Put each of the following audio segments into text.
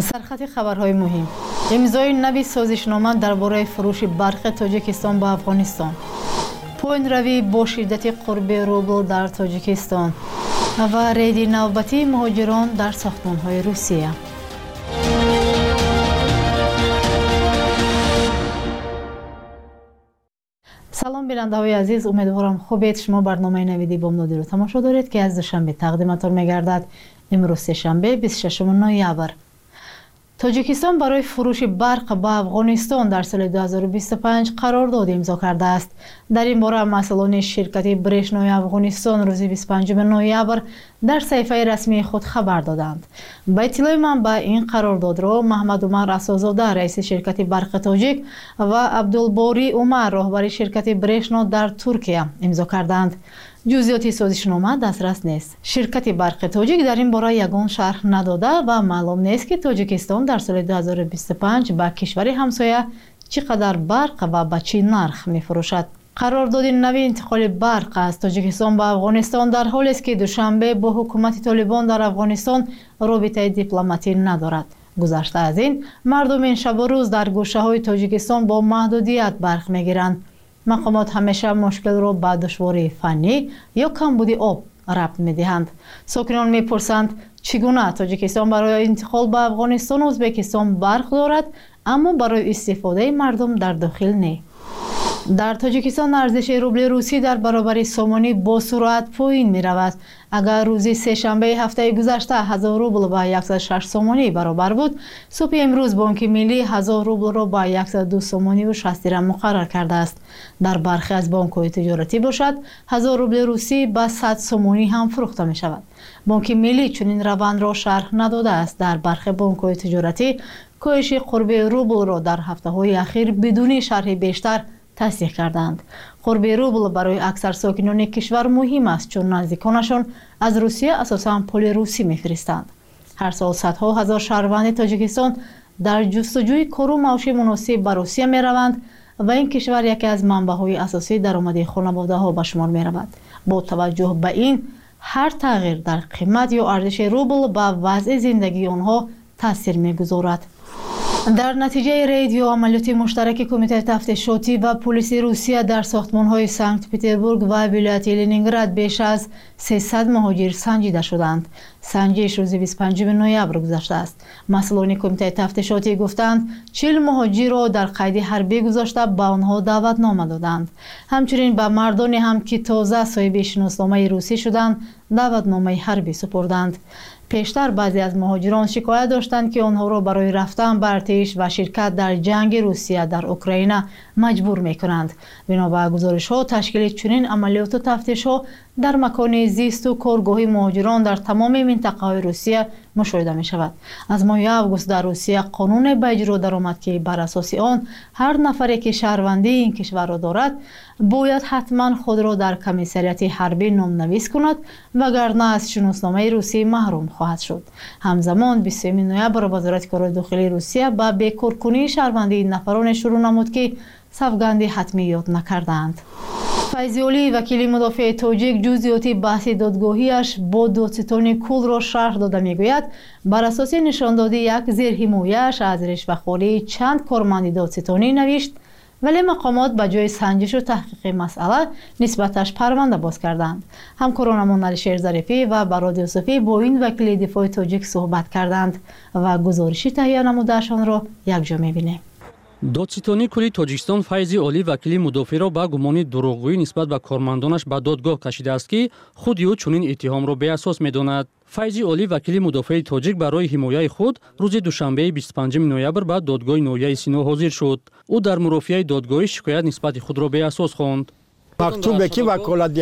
سرخط خبرهای مهم: امضای نوی سازشنامه درباره فروش برق تاجیکستان به افغانستان، پایین روی با شدت قرب روبل در تاجیکستان و رید نوبتی مهاجران در ساختمان‌های روسیه. سلام بیننده‌های عزیز، امیدوارم خوبید. شما برنامه نویدی بامدادی رو تماشا دارید که از دوشنبه تقدیمتان می‌گردد. امروز سه‌شنبه 26 نوامبر. تاجیکستان برای فروش برق به افغانستان در سال 2025 قرارداد امضا کرده است. در این باره مسئولان شرکت برشنای افغانستان روز 25 نوامبر در صفحه رسمی خود خبر دادند. با اطلاع منبع این قرارداد را محمد عمر اساس‌زاده رئیس شرکت برق تاجیک و عبدالباری عمر راهبر شرکت برشنا در ترکیه امضا کردند. جزئیات سازشنامه دسترس نیست. شرکت برق تاجیک در این باره یگان شرح نداده و معلوم نیست که تاجیکستان در سال 2025 به کشور همسایه چقدر برق و به چه نرخ می‌فروشد. قرارداد نوی انتقال برق از تاجیکستان به افغانستان در حالی است که دوشنبه با حکومت طالبان در افغانستان رابطه دیپلماتی ندارد. گذشته از این، مردم این شب و روز در گوشه‌های تاجیکستان با محدودیت برق می‌گیرند. مقامات همیشه مشکل را به دشواری فنی یا کمبود آب ربط می‌دهند. ساکنان می‌پرسند چگونه تاجیکستان برای انتقال به افغانستان و ازبکستان برق دارد اما برای استفاده مردم در داخل نه. در تاجیکستان ارزش روبل روسی در برابر سومانی با سرعت پایین می رود. اگر روزی سه‌شنبه هفته گذشته 1000 روبل با 106 سومانی برابر بود، صبح امروز بانک ملی 1000 روبل را با 102 سومانی و 60 درهم مقرر کرده است. در برخی از بانک‌های تجارتی باشد 1000 روبل روسی با 100 سومانی هم فروخته می شود. بانک ملی چنین روند را شرح نداده است. در برخی بانک‌های تجارتی کاهش قرب روبل را در هفته‌های اخیر بدون شرح بیشتر تصدیق کردند. قرب روبل برای اکثر ساکنان کشور مهم است چون نزدیکانشان از روسیه اساساً پول روسی می‌فرستند. هر سال صدها هزار شهروند تاجیکستان در جستجوی کار و معاش مناسب به روسیه می‌روند و این کشور یکی از منبع‌های اساسی درآمد خانواده‌ها به شمار می‌رود. با توجه به این، هر تغییر در قیمت یا ارزش روبل به وضع زندگی آنها تاثیر می‌گذارد. در نتیجه رید یا عملیات مشترک کمیته تفتیشاتی و پلیس روسیه در ساختمان‌های سنت پترزبورگ و ولایت لنینگراد بیش از 300 مهاجر سنجیده شدند. سنجش روز 25 نوامبر گذشته است. مسئولان کمیته تفتیشاتی گفتند 40 مهاجر را در قید حربی گذاشته به آنها دعوتنامه دادند. همچنین به مردانی هم که تازه صاحب شناسنامه روسی شدند دعوتنامه حربی سپردند. پیشتر بعضی از مهاجران شکایت داشتند که آنها را برای رفتن به ارتش و شرکت در جنگ روسیه در اوکراین مجبور می‌کنند. بنابر گزارش‌ها تشکیل چنین عملیات و تفتیش‌ها در مکان زیست و کارگاه مهاجران در تمام منطقه‌های روسیه مشاهده می‌شود. از ماه آگوست در روسیه قانون به اجرا درآمد که بر اساس آن هر نفری که شهروندی این کشور را دارد باید حتما خود را در کمیساریات حربی نام‌نویس کند وگرنه از شناسنامه روسی محروم خواهد شد. همزمان 20 نوامبر وزارت کار داخلی روسیه به بیکارکنی شهروندی نفران شروع نمود که سوگند حتمیات نکردند. فیضی اولی وکیل مدافع تاجیک جزئیات بحث دادگاهیش با دادستان کل را شرح داده میگوید بر اساس نشاندادی یک زیرحمایه‌اش از رشوه‌خوری چند کارمند دادستانی نوشت ولی مقامات به جای سنجش و تحقیق مسئله نسبتش پرونده باز کردند. همکارانمان علیشیر ظریفی و براد یوسفی با این وکیل دفاع تاجیک صحبت کردند و گزارشی تهیه نموده‌شان را یکجا می‌بینیم. دادستانی کلی تاجیکستان فیضی اولی وکیل مدافع را به گمان دروغگویی نسبت به کارمندانش به دادگاه کشیده است که خود او چنین اتهام را بی‌اساس می‌داند. فیضی اولی وکیل مدافع تاجیک برای حمایت خود روز دوشنبه 25 نوامبر به دادگاه نویای سینا حاضر شد. او در مرافعه دادگاهی شکایت نسبت خود را بی‌اساس خواند. مکتوبی که وکالت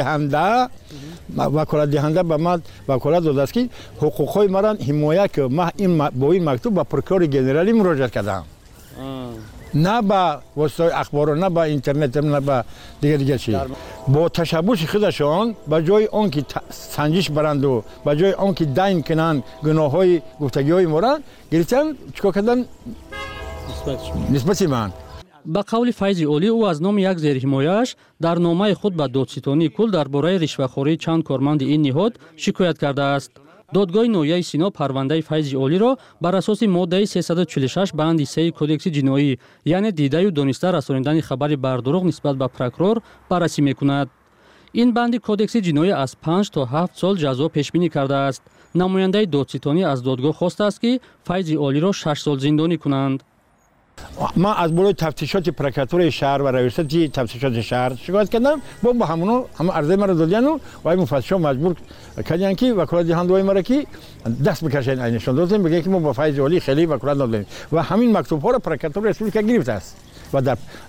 دهنده به من وکالت داده است که حقوق‌های مرا حمایت که من با این مکتوب به پروکور گنرالی مراجعه کردم. نه با وسایل اخبار نه با اینترنت نه با دیگه چیز با تشبوس خودشان به جای آنکه سنجش برند و به جای آنکه دین کنند گناه‌های گفتگی‌های ما را گرفتن چیکار کردن نسبت من. با قول فیضی اولی او از نام یک زیرحمایه‌اش در نامه خود به دادستانی کل درباره رشوه‌خوری چند کارمند این نهاد شکایت کرده است. додгоҳи ноҳияи Сино парвандаи Файзи Олиро бар асоси моддаи 346 банди 3 кодекси ҷиноӣ, яъне дидаю дониста расонидани хабари бардуруғ нисбат ба прокурор баррасӣ мекунад. ин банди кодекси ҷиноӣ аз 5 то 7 сол ҷазо пешбинӣ кардааст. намояндаи додситонӣ аз додгоҳ хостааст ки Файзи Олиро 6 сол зиндонӣ кунанд. من از بالای تفتیشات پرکاتور شهر و رئیس تفتیشات شهر شکایت کردم با همونو هم عرضه مرا دادن و وای مفتشا مجبور کردن که وکالت جهان دوای مرا که دست بکشن اینشون دادن بگن که ما با فیض علی خیلی وکالت دادیم و همین مکتوب ها را پرکاتور رسپوبلیکا گرفته است و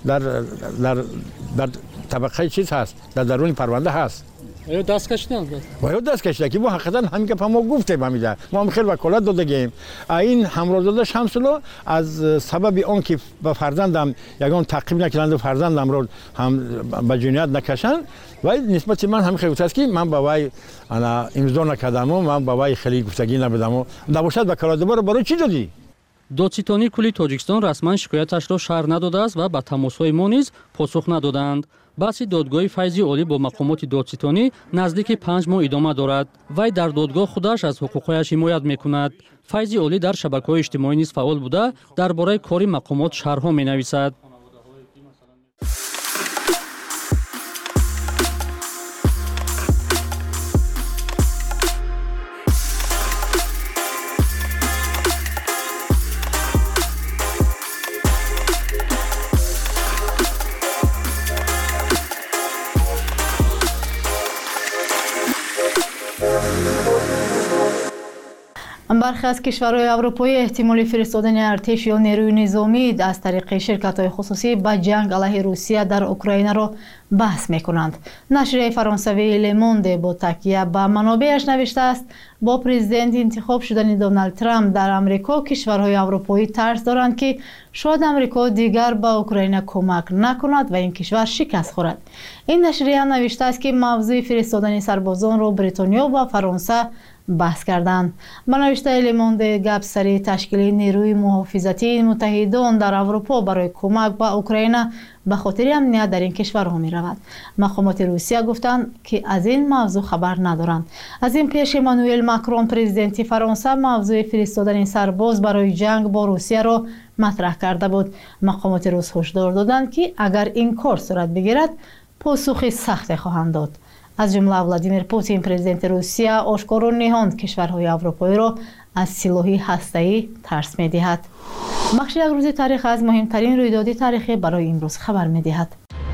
در طبقه چیز هست در درون پرونده هست. آیا دست کشیدن؟ باید دست کشیدن که ما حقیقتا همین که ما گفتیم همیشه ما هم خیلی وکالت دادیم. این همراهزاده شمسلو از سبب اون که به فرزندم یگان تعقیب نکردند و فرزندم رو هم به جنایت نکشن و نسبت من هم خیلی است که من با وای انا امضا نکردم و من با وای خیلی گفتگی نبودم و نباشد وکالت رو برای چی دادی؟ додситонии кули Тоҷикистон расман шикояташро шаҳр надодааст ва ба тамосҳои мо низ посух надоданд. баҳси додгоҳи Файзи Олӣ бо мақомоти додситонӣ наздики 5 моҳ идома дорад. вай дар додгоҳ худаш аз ҳуқуқҳояш ҳимоят мекунад. Файзи Олӣ дар шабакаҳои иҷтимоӣ низ фаъол буда дар бораи кори мақомот шарҳҳо менависад. برخی از کشورهای اروپایی احتمالی فرستادن ارتش یا نیروی نظامی از طریق شرکت‌های خصوصی به جنگ علیه روسیه در اوکراین را بحث می‌کنند. نشریه فرانسوی لموند با تکیه به منابعش نوشته است با پرزیدنت انتخاب شدن دونالد ترامپ در آمریکا کشورهای اروپایی ترس دارند که شاید آمریکا دیگر به اوکراین کمک نکند و این کشور شکست خورد. این نشریه نوشته است که موضوع فرستادن سربازان را بریتانیا و فرانسه بحث کردند. با نوشته لموند گپ سر تشکیل نیروی محافظتی متحدان در اروپا برای کمک به اوکراین به خاطر امنیت در این کشورها می رود. مقامات روسیه گفتند که از این موضوع خبر ندارند. از این پیش امانوئل ماکرون پرزیدنت فرانسه موضوع فرستادن سرباز برای جنگ با روسیه را مطرح کرده بود. مقامات روس هشدار دادند که اگر این کار صورت بگیرد پاسخ سخت خواهند داد. از جمله ولادیمیر پوتین پرزیدنت روسیه آشکارا نهاند کشورهای اروپایی را از سلاح هسته‌ای ترس می‌دهد. بخش یک روز تاریخ از مهمترین رویداد تاریخی برای امروز خبر می‌دهد.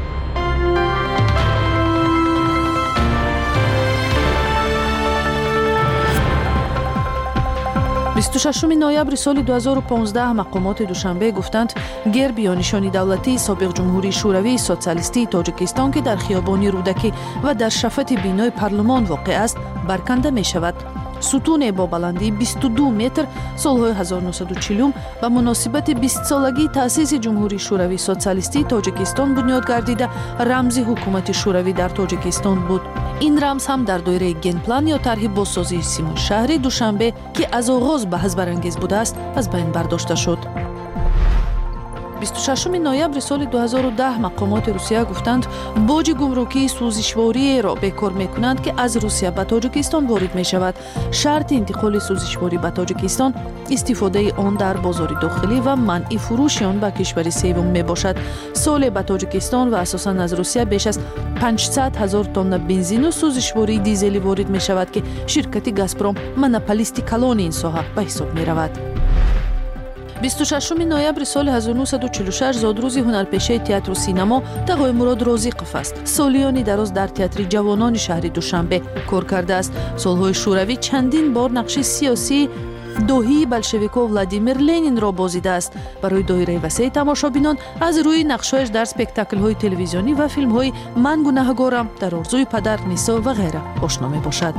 26 ноябри соли 2015 мақомоти душанбе гуфтанд герб ё нишони давлатии собиқ ҷумҳурии шӯравии социалистии тоҷикистон ки дар хиёбони рӯдакӣ ва дар шафати бинои парлумон воқеъ аст барканда мешавад. сутуне бо баландии 22 метр солҳои 1940 ба муносибати 20-солагии таъсиси ҷумҳурии шӯравии социалистии тоҷикистон бунёд гардида рамзи ҳукумати шӯравӣ дар тоҷикистон буд. ин рамз ҳам дар доираи генплан ё тарҳи бозсозии симон шаҳри душанбе ки аз оғоз баҳсбарангез будааст аз байн бардошта шуд. 26 ноябри соли 2010 мақомоти русия гуфтанд боҷи гумрукии сӯзишвориеро бекор мекунанд ки аз русия ба тоҷикистон ворид мешавад. шарти интиқоли сӯзишворӣ ба тоҷикистон истифодаи он дар бозори дохилӣ ва манъи фурӯши он ба кишвари севум мебошад. соле ба тоҷикистон ва асосан аз русия беш аз 500 000 тонна бензину сӯзишвории дизелӣ ворид мешавад ки ширкати газпром монополисти калони ин соҳа ба ҳисоб меравад. 26 ноябри соли 1946 зодрӯзи ҳунарпешаи театру синамо тағои мурод розиқов аст. солиёни дароз дар театри ҷавонони шаҳри душанбе кор кардааст. солҳои шӯравӣ чандин бор нақши сиёсии доҳии большевикҳо Владимир Ленинро бозидааст. барои доираи васеи тамошобинон аз рӯи нақшҳояш дар спектаклҳои телевизионӣ ва филмҳои «Ман гунаҳгорам», «Дар орзуи падар», «Нисо» ва ғайра ошно мебошад.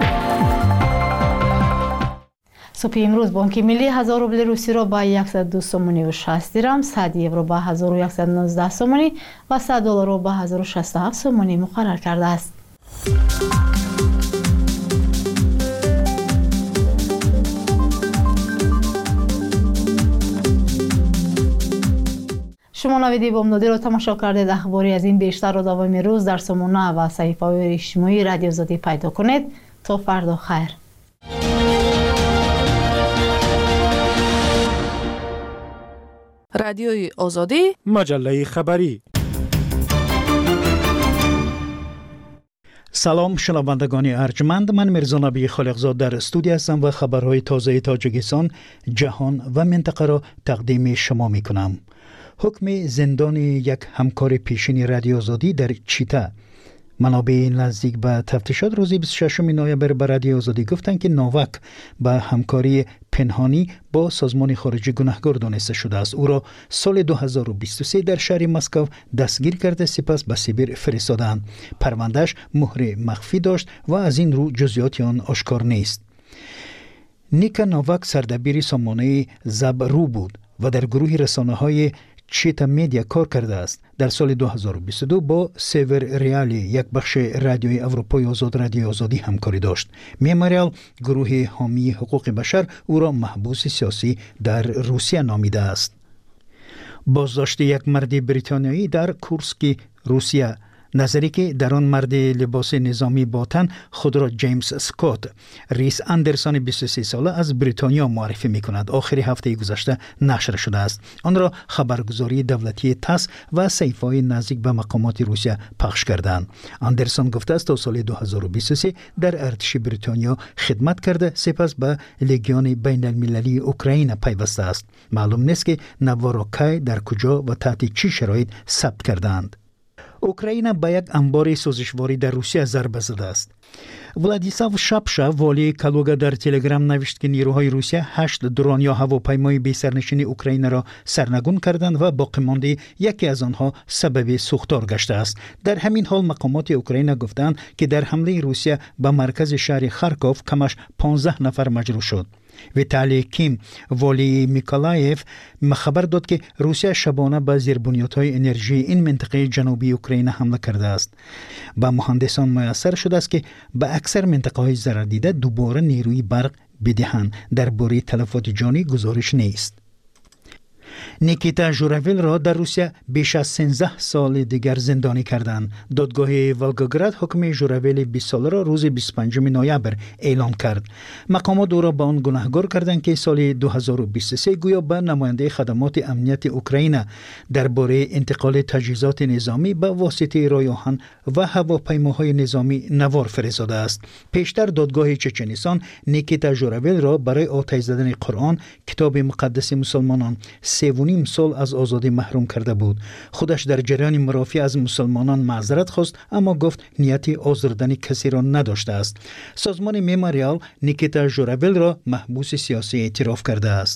صبح امروز بانک ملی 1000 روبل روسی را با 102 سومونی و 60 درم، 100 یورو با 1119 سومونی و 100 دلار را با 1067 سومونی مقرر کرده است. شما نویدی بامدادی را تماشا کردید. اخباری از این بیشتر را دوام روز در سامانه و صحیفه‌های اجتماعی رادیو آزادی پیدا کنید. تا فردا خیر. رادیوی آزادی، مجله خبری. سلام شنوندگان ارجمند، من میرزا نبی خالقزاد در استودیو هستم و خبرهای تازه تاجیکستان، جهان و منطقه را تقدیم شما می کنم. حکم زندان یک همکار پیشین رادیو آزادی در چیتا. منابع نزدیک به تفتیشات روز 26 نوامبر به رادیو آزادی گفتند که نوواک به همکاری پنهانی با سازمان خارجی گناهکار دانسته شده است. او را سال 2023 در شهر مسکو دستگیر کرده، سپس به سیبیر فرستادند. پروندهش مهر مخفی داشت و از این رو جزئیات آن آشکار نیست. نیکا نوواک سردبیر سامانه زبرو بود و در گروه رسانه‌های چیتا میدیا کار کرده است. در سال 2022 با سیور ریالی، یک بخش رادیوی اروپای آزاد، رادیو آزادی همکاری داشت. میموریال، گروه حامی حقوق بشر، او را محبوس سیاسی در روسیه نامیده است. بازداشت یک مرد بریتانیایی در کورسک، روسیه. نظری که در آن مرد لباس نظامی با تن خود را جیمز اسکات، ریس اندرسون 23 ساله از بریتانیا معرفی می کند، آخر هفته گذشته نشر شده است. آن را خبرگزاری دولتی تاس و سایت‌های نزدیک به مقامات روسیه پخش کردند. اندرسون گفته است تا سال 2023 در ارتش بریتانیا خدمت کرده، سپس به لژیون بین المللی اوکراین پیوسته است. معلوم نیست که نوار را کی، در کجا و تحت چه شرایط ثبت کردند. اوکراین به یک انبار سوزشواری در روسیه ضربه زده است. ولادیسلاو شاپشا، والی کالوگا، در تلگرام نوشت که نیروهای روسیه 8 درون یا هواپیمای بی سرنشین اوکراین را سرنگون کردند و باقی مانده یکی از آنها سبب سوختار گشته است. در همین حال مقامات اوکراین گفتند که در حمله روسیه به مرکز شهر خارکوف کمش 15 نفر مجروح شد. ویتالی کیم، والی میکولایف، خبر داد که روسیه شبانه به زیربنیادهای انرژی این منطقه جنوبی اوکراین حمله کرده است. به مهندسان میسر شده است که به اکثر منطقه‌های ضرر دیده دوباره نیروی برق بدهند. درباره تلفات جانی گزارش نیست. نیکیتا ژوراویل را در روسیه بیش از 13 سال دیگر زندانی کردند. دادگاه ولگوگراد حکم ژوراویل 20 ساله را روز 25 نوامبر اعلام کرد. مقامات او را به آن گناهکار کردند که سال 2023 گویا به نماینده خدمات امنیت اوکراین درباره انتقال تجهیزات نظامی به واسطه راه آهن و هواپیماهای نظامی نوار فرستاده است. پیشتر دادگاه چچنستان نیکیتا ژوراویل را برای آتش زدن قرآن، کتاب مقدس مسلمانان، 3.5 سال از آزادی محروم کرده بود. خودش در جریان مرافعه از مسلمانان معذرت خواست، اما گفت نیت آزردن کسی را نداشته است. سازمان میموریال نیکیتا ژوراویل را محبوس سیاسی اعتراف کرده است.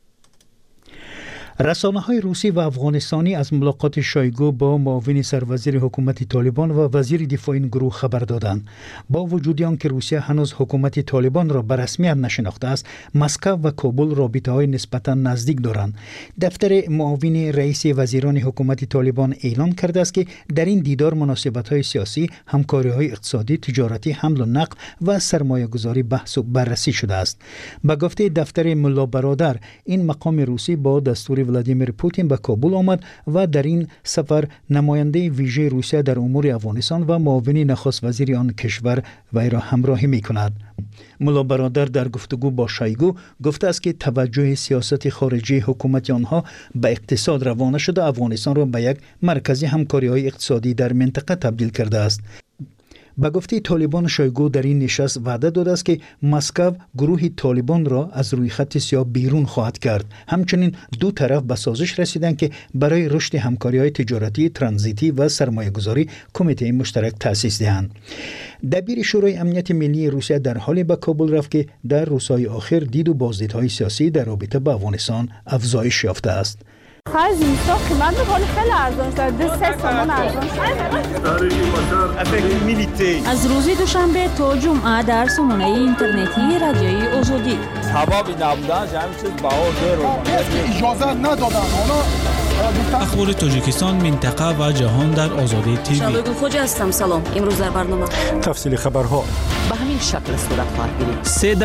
رسانه‌های روسی و افغانستانی از ملاقات شایگو با معاون سروزیر حکومت طالبان و وزیر دفاع این گروه خبر دادند. با وجود آنکه روسیه هنوز حکومت طالبان را به رسمیت نشناخته است، مسکو و کابل رابطه‌های نسبتاً نزدیک دارند. دفتر معاون رئیس وزیران حکومت طالبان اعلام کرده است که در این دیدار مناسبت‌های سیاسی، همکاری‌های اقتصادی، تجارتی، حمل و نقل و سرمایه‌گذاری بحث و بررسی شده است. به گفته دفتر ملا برادر، این مقام روسی با دستور ولادیمیر پوتین به کابل آمد و در این سفر نماینده ویژه روسیه در امور افغانستان و معاون نخست وزیر آن کشور وی را همراهی می کند. ملا برادر در گفتگو با شایگو گفته است که توجه سیاست خارجی حکومت آنها به اقتصاد روانه شده، افغانستان را به یک مرکز همکاری‌های اقتصادی در منطقه تبدیل کرده است. به گفته طالبان، شایگو در این نشست وعده داده است که مسکو گروه طالبان را از روی خط سیاه بیرون خواهد کرد. همچنین دو طرف به سازش رسیدند که برای رشد همکاری‌های تجارتی، ترانزیتی و سرمایه‌گذاری کمیته مشترک تأسیس دهند. دبیر شورای امنیت ملی روسیه در حالی به کابل رفت که در روزهای آخر دید و بازدیدهای سیاسی در رابطه با افغانستان افزایش یافته است. خرج اینستا قیمت می‌کنه خیلی ارزان شده، 3 سامان ارزان شده. از روز دوشنبه تا جمعه در سامانه اینترنتی رادیوی آزادی حبابی نبودن همین چیز بهار اجازه ندادن. اخبار تاجیکستان، منطقه و جهان در آزادی تیوی. شبگون خوجا هستم. سلام. امروز در برنامه تفصیل خبرها به همین شکل صورت خواهد گرفت.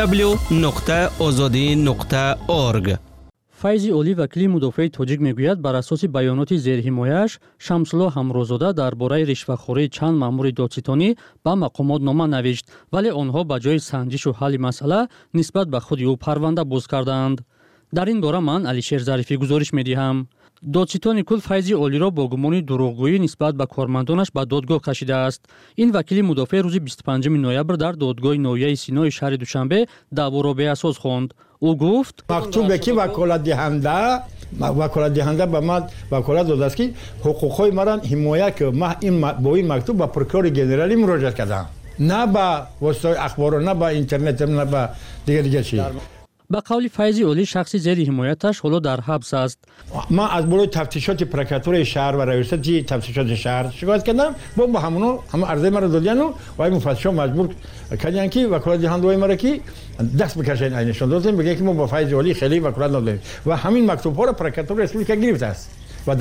www.azadi.org. فیض اولی وکیل مدافع تاجیک میگوید بر اساس بیانات زیرحمایه‌اش شمس‌الله همروزاده درباره رشوه‌خوری چند مأمور دادستانی به مقامات نامه نوشت، ولی آنها به جای سنجش و حل مسئله نسبت به خود او پرونده باز کردند. дар ин бора ман Алишер Зарифӣ гузориш медиҳам. додситони кул Файзи Олиро бо гумони дурӯғгӯӣ нисбат ба кормандонаш ба додгоҳ кашидааст. Ин вакили мудофеъ рӯзи 25 ноябр дар додгоҳи ноҳияи Синои шаҳри Душанбе даъворо беасос хонд. ӯ гуфт: мактубе ки ваколатдиҳанда ба ман ваколат додааст ки ҳуқуқҳои маро ҳимоя ки ман бо ин мактуб ба прокурори генералӣ муроҷиат кардам, на ба воситаҳои ахборо, на ба интернет, на ба дигар чиз. ба қавли Файзи Олӣ шахси зери ҳимояташ ҳоло дар ҳабс аст. ман аз болои тафтишоти прокуратураи шаҳр ва раёсати тафтишоти шаҳр шикоят кардам. бо ҳамоно ҳама арзаи маро додияну ва муфаттишо маҷбур карданд ки ваколатдиҳандаҳои маро ки даст бикашанд, айнашон додем, бигӯянд ки мо ба Файзи Олӣ хеле ваколат надодем ва ҳамин мактубҳоро прокуратураи республика гирифтааст ва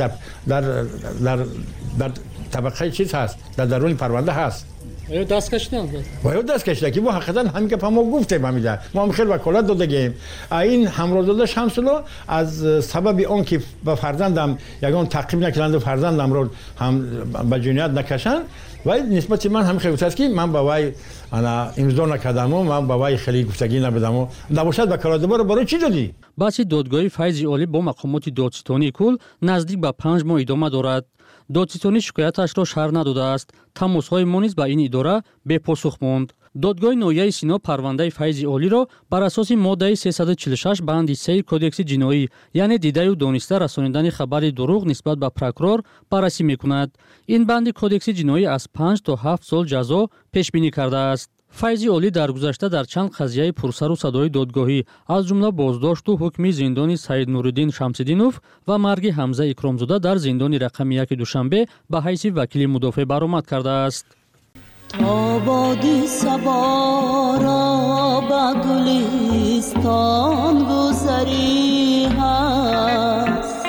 дар табақаи чиз ҳаст, дар даруни парванда ҳаст. даст кашиданд. باید دست کشیده که ما حقیقتا همین که ما گفتیم همیشه ما خیلی وکالت دادیم. این همراهزاده شمس‌الله از سبب اون که به فرزندم یگان تعقیب نکردند و فرزندم رو هم به جنایت نکشند و نسبت من هم خیلی است که من با وای انا امضا نکردم و من با وای خیلی گفتگی نبودم و نباشد وکالت دوباره برای چی دادی؟ بحث دادگاه فیضی علی با مقامات دادستانی کل نزدیک به 5 ماه ادامه دارد. دادستانی شکایتش را شرح نداده است. تماس‌های ما نیز به این اداره بپاسخ ماند. دادگاه ناحیه سینا پرونده فیضی علی را بر اساس ماده 346 بند 3 کدکس جنایی یعنی دیده و دانسته رسانیدن خبر دروغ نسبت به پروکورور بررسی می‌کند. این بند کدکس جنایی از 5 تا 7 سال جزا پیش بینی کرده است. فیضی علی در گذشته در چند قضیه پرسر و صدای دادگاهی از جمله بازداشت و حکم زندان سید نورالدین شمس‌الدینوف و مرگ حمزه اکرامزاده در زندان رقم 1 دوشنبه به حیث وکیل مدافع برآمد کرده است. تا بادی صبا را به گلستان گذری هست،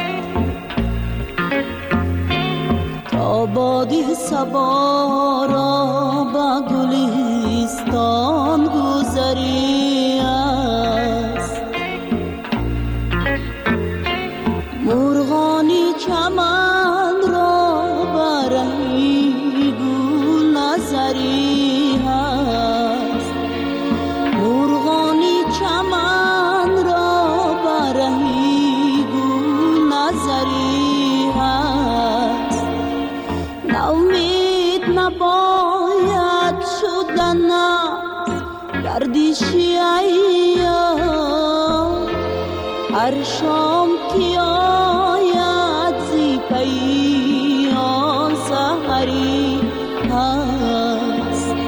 تا بادی صبا را به گلستان گذری است، مرغانی چمن را برهی گل نظری هست، مرغانی چمن را برهی گل نظری هست، ناامید نباید شدن گردشی ایام، هر شام که آید زی پیان سحری هست.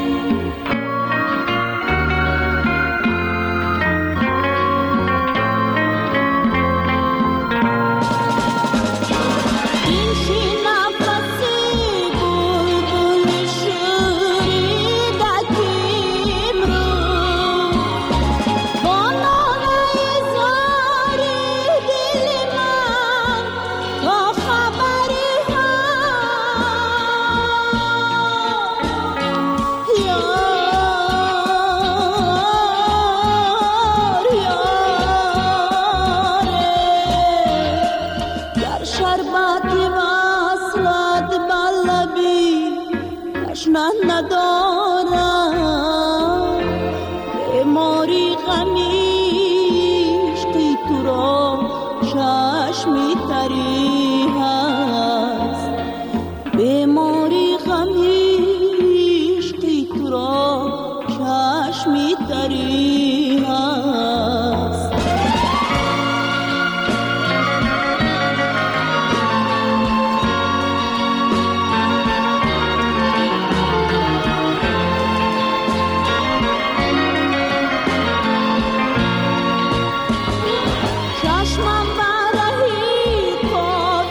چشمم برهی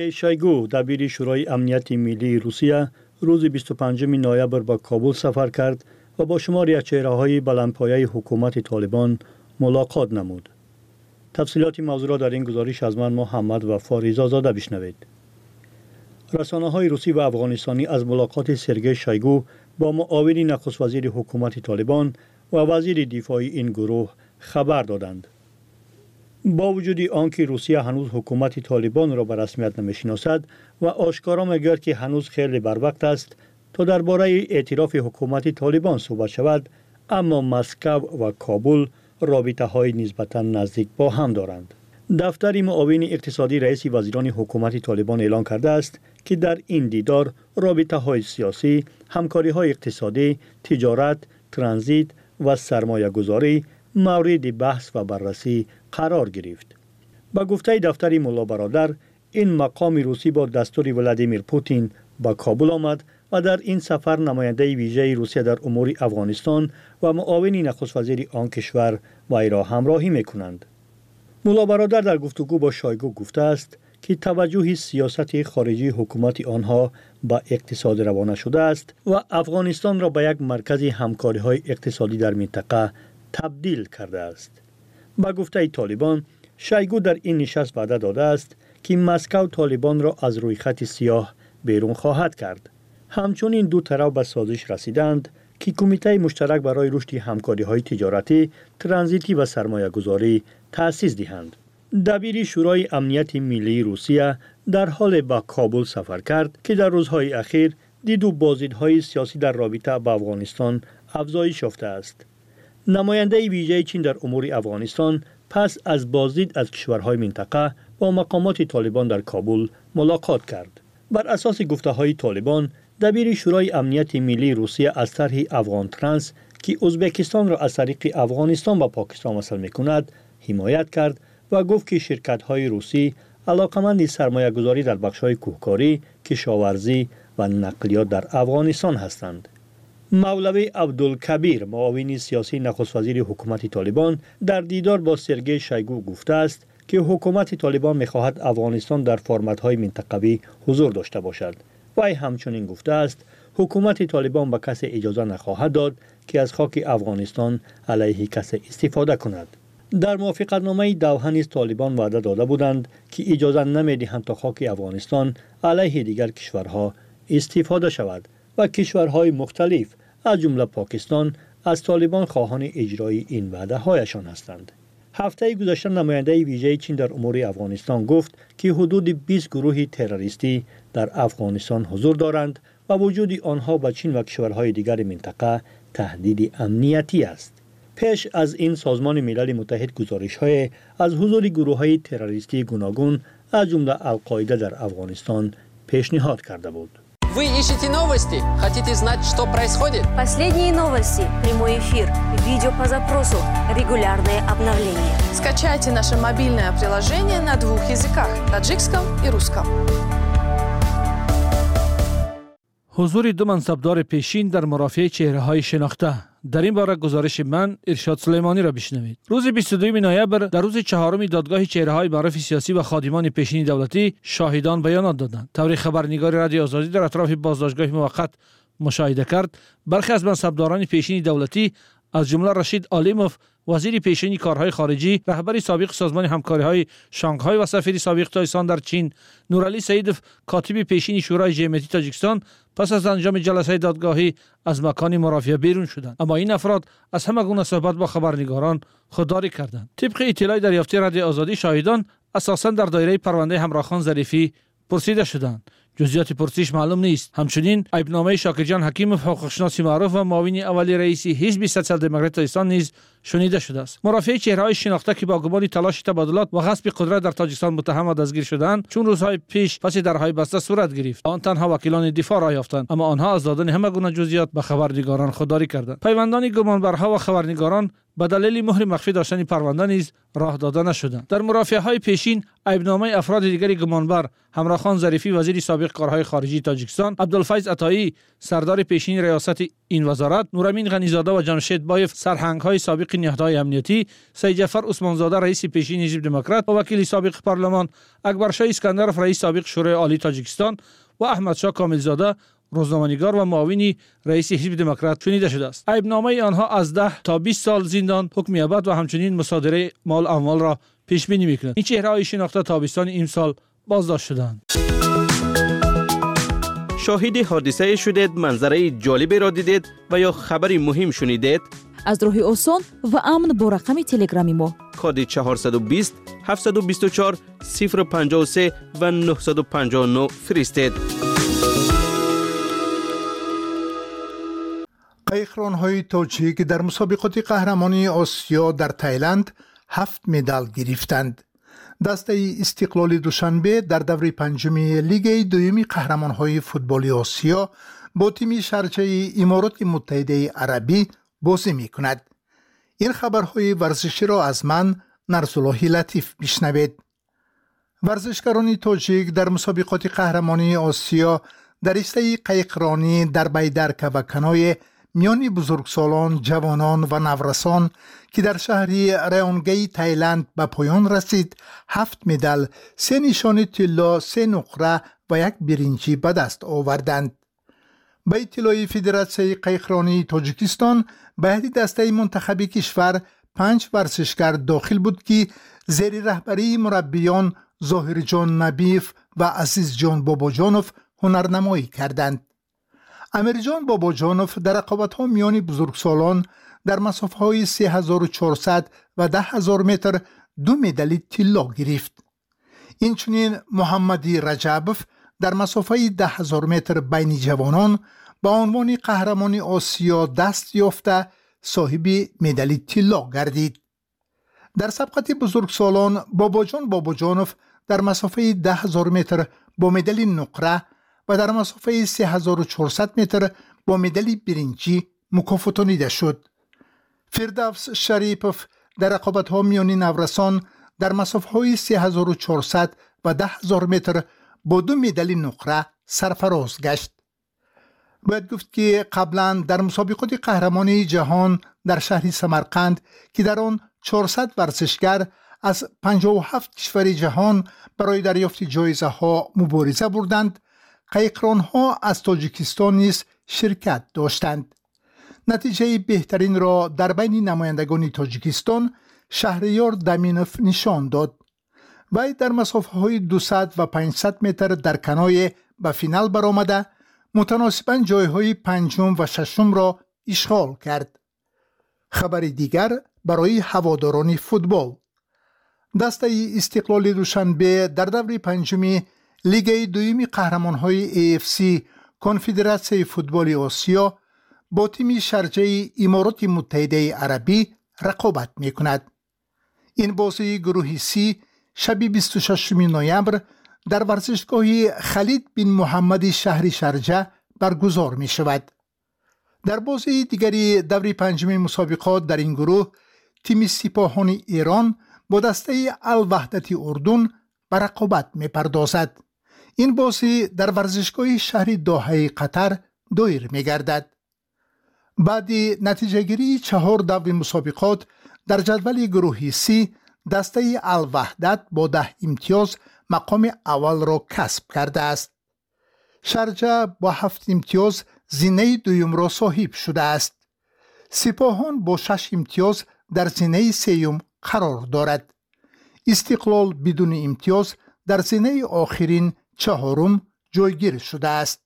سرگئی شایگو دبیر شورای امنیت ملی روسیه روز 25 نوامبر به کابل سفر کرد و با شماری از چهره‌های بلندپایه حکومت طالبان ملاقات نمود. تفصیلات موضوع را در این گزارش از من محمد و فاریزا زاده بشنوید. رسانه‌های روسی و افغانستانی از ملاقات سرگئی شایگو با معاون نخست وزیر حکومت طالبان و وزیر دفاع این گروه خبر دادند. با وجود آنکه روسیه هنوز حکومت طالبان را به رسمیت نمی‌شناسد و آشکارا می‌گوید که هنوز خیلی بر وقت است تا درباره اعتراف حکومت طالبان صحبت شود، اما مسکو و کابل رابطه‌های نسبتاً نزدیک با هم دارند. دفتر معاون اقتصادی رئیس وزیران حکومت طالبان اعلام کرده است که در این دیدار رابطه‌های سیاسی، همکاری‌های اقتصادی، تجارت، ترانزیت و سرمایه‌گذاری مورد بحث و بررسی قرار گرفت. با گفته دفتر ملا برادر، این مقام روسی با دستور ولادیمیر پوتین به کابل آمد و در این سفر نماینده ویژه روسیه در امور افغانستان و معاون نخست وزیر آن کشور وی را همراهی می‌کنند. ملا برادر در گفتگو با شایگو گفته است که توجه سیاست خارجی حکومت آنها به اقتصاد روانه شده است و افغانستان را به یک مرکز همکاری‌های اقتصادی در منطقه تبدیل کرده است. با گفته طالبان، شایگو در این نشست وعده داده است که مسکو طالبان را از روی خط سیاه بیرون خواهد کرد. همچنین دو طرف به سازش رسیدند که کمیته مشترک برای رشد همکاری‌های تجارتی، ترانزیتی و سرمایه‌گذاری تأسیس دهند. دبیر شورای امنیت ملی روسیه در حال به کابل سفر کرد که در روزهای اخیر دید و بازدیدهای سیاسی در رابطه با افغانستان افزایش یافته است. نماینده ویژه چین در امور افغانستان پس از بازدید از کشورهای منطقه با مقامات طالبان در کابل ملاقات کرد. بر اساس گفته‌های طالبان، دبیر شورای امنیت ملی روسیه از طرح افغان ترانس که ازبکستان را از طریق افغانستان با پاکستان وصل می‌کند، حمایت کرد و گفت که شرکت‌های روسی علاقمند سرمایه‌گذاری در بخش‌های کوهکاری، کشاورزی و نقلیات در افغانستان هستند. مولوی عبدالکبیر، معاون سیاسی نخست وزیر حکومت طالبان، در دیدار با سرگئی شایگو گفته است که حکومت طالبان می‌خواهد افغانستان در فرمت‌های منطقوی حضور داشته باشد. وی همچنین گفته است حکومت طالبان به کسی اجازه نخواهد داد که از خاک افغانستان علیه کسی استفاده کند. در موافقتنامه دوحه نیز طالبان وعده داده بودند که اجازه نمی‌دهند تا خاک افغانستان علیه دیگر کشورها استفاده شود و کشورهای مختلف از جمله پاکستان از طالبان خواهان اجرای این وعده هایشان هستند. هفته گذشته نماینده ویژه چین در امور افغانستان گفت که حدود 20 گروه تروریستی در افغانستان حضور دارند و وجود آنها به چین و کشورهای دیگر منطقه تهدید امنیتی است. پیش از این سازمان ملل متحد گزارش‌های از حضور گروه‌های تروریستی گوناگون از جمله القاعده در افغانستان پیشنهاد کرده بود. Вы ищете новости? Хотите знать, что происходит? Последние новости, прямой эфир, видео по запросу, регулярные обновления. Скачайте наше мобильное приложение на двух языках – таджикском и русском. حضور دو منصبدار پیشین در مرافعه چهره‌های شناخته. در این باره گزارش من ارشاد سلیمانی را بشنوید. روز 22 نوامبر در روز چهارم دادگاه چهره‌های معارف سیاسی و خادمان پیشین دولتی شاهدان بیانات دادند. طوری خبرنگار رادیو آزادی در اطراف بازداشتگاه موقت مشاهده کرد برخی از منصبداران پیشین دولتی از جمله رشید عالیموف وزیر پیشین کارهای خارجی، رهبر سابق سازمان همکاری‌های شانگهای و سفیر سابق تایسان در چین، نورعلی سیدوف کاتب پیشین شورای جمعیتی تاجیکستان پس از انجام جلسه دادگاهی از مکان مرافعه بیرون شدند. اما این افراد از همه گونه صحبت با خبرنگاران خودداری کردند. طبق اطلاع دریافتی رادیو آزادی، شاهدان اساساً در دایره پرونده همراهخان ظریفی پرسیده شدند. جزئیات پرسش معلوم نیست. همچنین عیبنامه شاکرجان حکیموف حقوقشناس معروف و معاون اولی رئیس حزب سوسیال دموکرات تاجیکستان نیز شنیده شده است. مرافعه چهره‌های شناخته که با گمان تلاش تبادلات و غصب قدرت در تاجیکستان متهم و دستگیر شدند، چون روزهای پیش پس درهای بسته صورت گرفت. آن تنها وکیلان دفاع را یافتند، اما آنها از دادن همه گونه جزئیات به خبرنگاران خودداری کردند. پیوندان گمانبرها و خبرنگاران به دلیل مهر مخفی داشتن پرونده نیز راه داده نشدند. در مرافعه‌های پیشین عیبنامه افراد دیگری گمانبر همراه خان ظریفی وزیر سابق کارهای خارجی تاجیکستان، عبدالفیض عطایی سردار پیشین ریاست این وزارت، نورامین غنیزاده و جمشید بایف سرهنگ‌های سابق نهادهای امنیتی، سید جعفر عثمانزاده رئیس پیشین حزب دموکرات و وکیل سابق پارلمان، اکبرشاه اسکندرов رئیس سابق شورای عالی تاجیکستان و احمدشاه کاملزاده روزنامه‌نگار و معاون رئیس حزب دموکرات شنیده شده است. عیبنامه آنها از 10 تا 20 سال زندان، حکم ابد و همچنین مصادره مال اموال را پیش بینی می‌کنند. این چهره‌های شناخته تابستان امسال بازداشت شدند. شاهد حادثه شدید، منظره جالبی را دیدید و یا خبری مهم شنیدید؟ از راه آسان و امن با رقم تلگرامی ما کد 420 724 053 و 959 فرستید. قایقران‌های تاجیک در مسابقات قهرمانی آسیا در تایلند 7 مدال گرفتند. دسته استقلال دوشنبه در دوره پنجم لیگ دوم قهرمان‌های فوتبال آسیا با تیم شرجه امارات متحده عربی بازی می‌کند. این خبرهای ورزشی را از من نرسالله لطیف بشنوید. ورزشکاران تاجیک در مسابقات قهرمانی آسیا در رشته قایقرانی در بیدرک و کنای میان بزرگسالان، جوانان و نورسان که در شهر ریانگی تایلند به پایان رسید 7 مدال، 3 نشان طلا، 3 نقره و 1 برنجی به دست آوردند. به اطلاع فدراسیون قایقرانی تاجیکستان به دسته منتخب کشور 5 ورزشکار داخل بود که زیر رهبری مربیان ظاهر جان نبیف و عزیز جان باباجانوف هنرنمایی کردند. امیر جان باباجانوف در رقابت‌ها میان بزرگسالان در مسافه‌های 3400 و 10000 متر 2 مدال طلا گرفت. اینچنین محمدی رجبوف در مسافه 10000 متر بین جوانان با عنوان قهرمان آسیا دست یافته صاحب مدال طلا گردید. در سبقت بزرگسالان باباجان باباجانوف در مسافه 10000 متر با مدال نقره و در مسافه 3400 متر با مدال برنجی مکافاتانیده شد. فردوس شریپوف در رقابت‌ها میان نورسان در مسافه‌های 3400 و 10000 متر با 2 مدال نقره سرفراز گشت. باید گفت که قبلا در مسابقات قهرمانی جهان در شهر سمرقند که در آن 400 ورزشکار از 57 کشور جهان برای دریافت جایزه ها مبارزه بردند، قایقران ها از تاجیکستان نیز شرکت داشتند. نتیجه بهترین را در بین نمایندگان تاجیکستان شهریار دامینوف نشان داد. وی در مسافه های 200 و 500 متر در کنای به فینال برآمده متناسباً جایهای پنجم و ششم را اشغال کرد. خبر دیگر برای هواداران فوتبال: دسته استقلال دوشنبه در دوره پنجم لیگ دوم قهرمان‌های AFC کنفدراسیون فوتبال آسیا با تیم شرجه امارات متحده عربی رقابت می‌کند. این بازی گروه C شب 26 نوامبر در ورزشگاه خالد بن محمد شهر شارجه برگزار می شود. در بازی دیگری دوره پنجم مسابقات در این گروه تیم سپاهان ایران با دسته الوحدت اردن به رقابت می پردازد. این بازی در ورزشگاه شهر دوحه قطر دایر می گردد. بعد نتیجه گیری 4 دوره مسابقات در جدول گروه C دسته الوحدت با 10 امتیاز مقام اول را کسب کرده است. شارجه با 7 امتیاز زینه دوم را صاحب شده است. سپاهان با 6 امتیاز در زینه سوم قرار دارد. استقلال بدون امتیاز در زینه آخرین چهارم جایگیر شده است.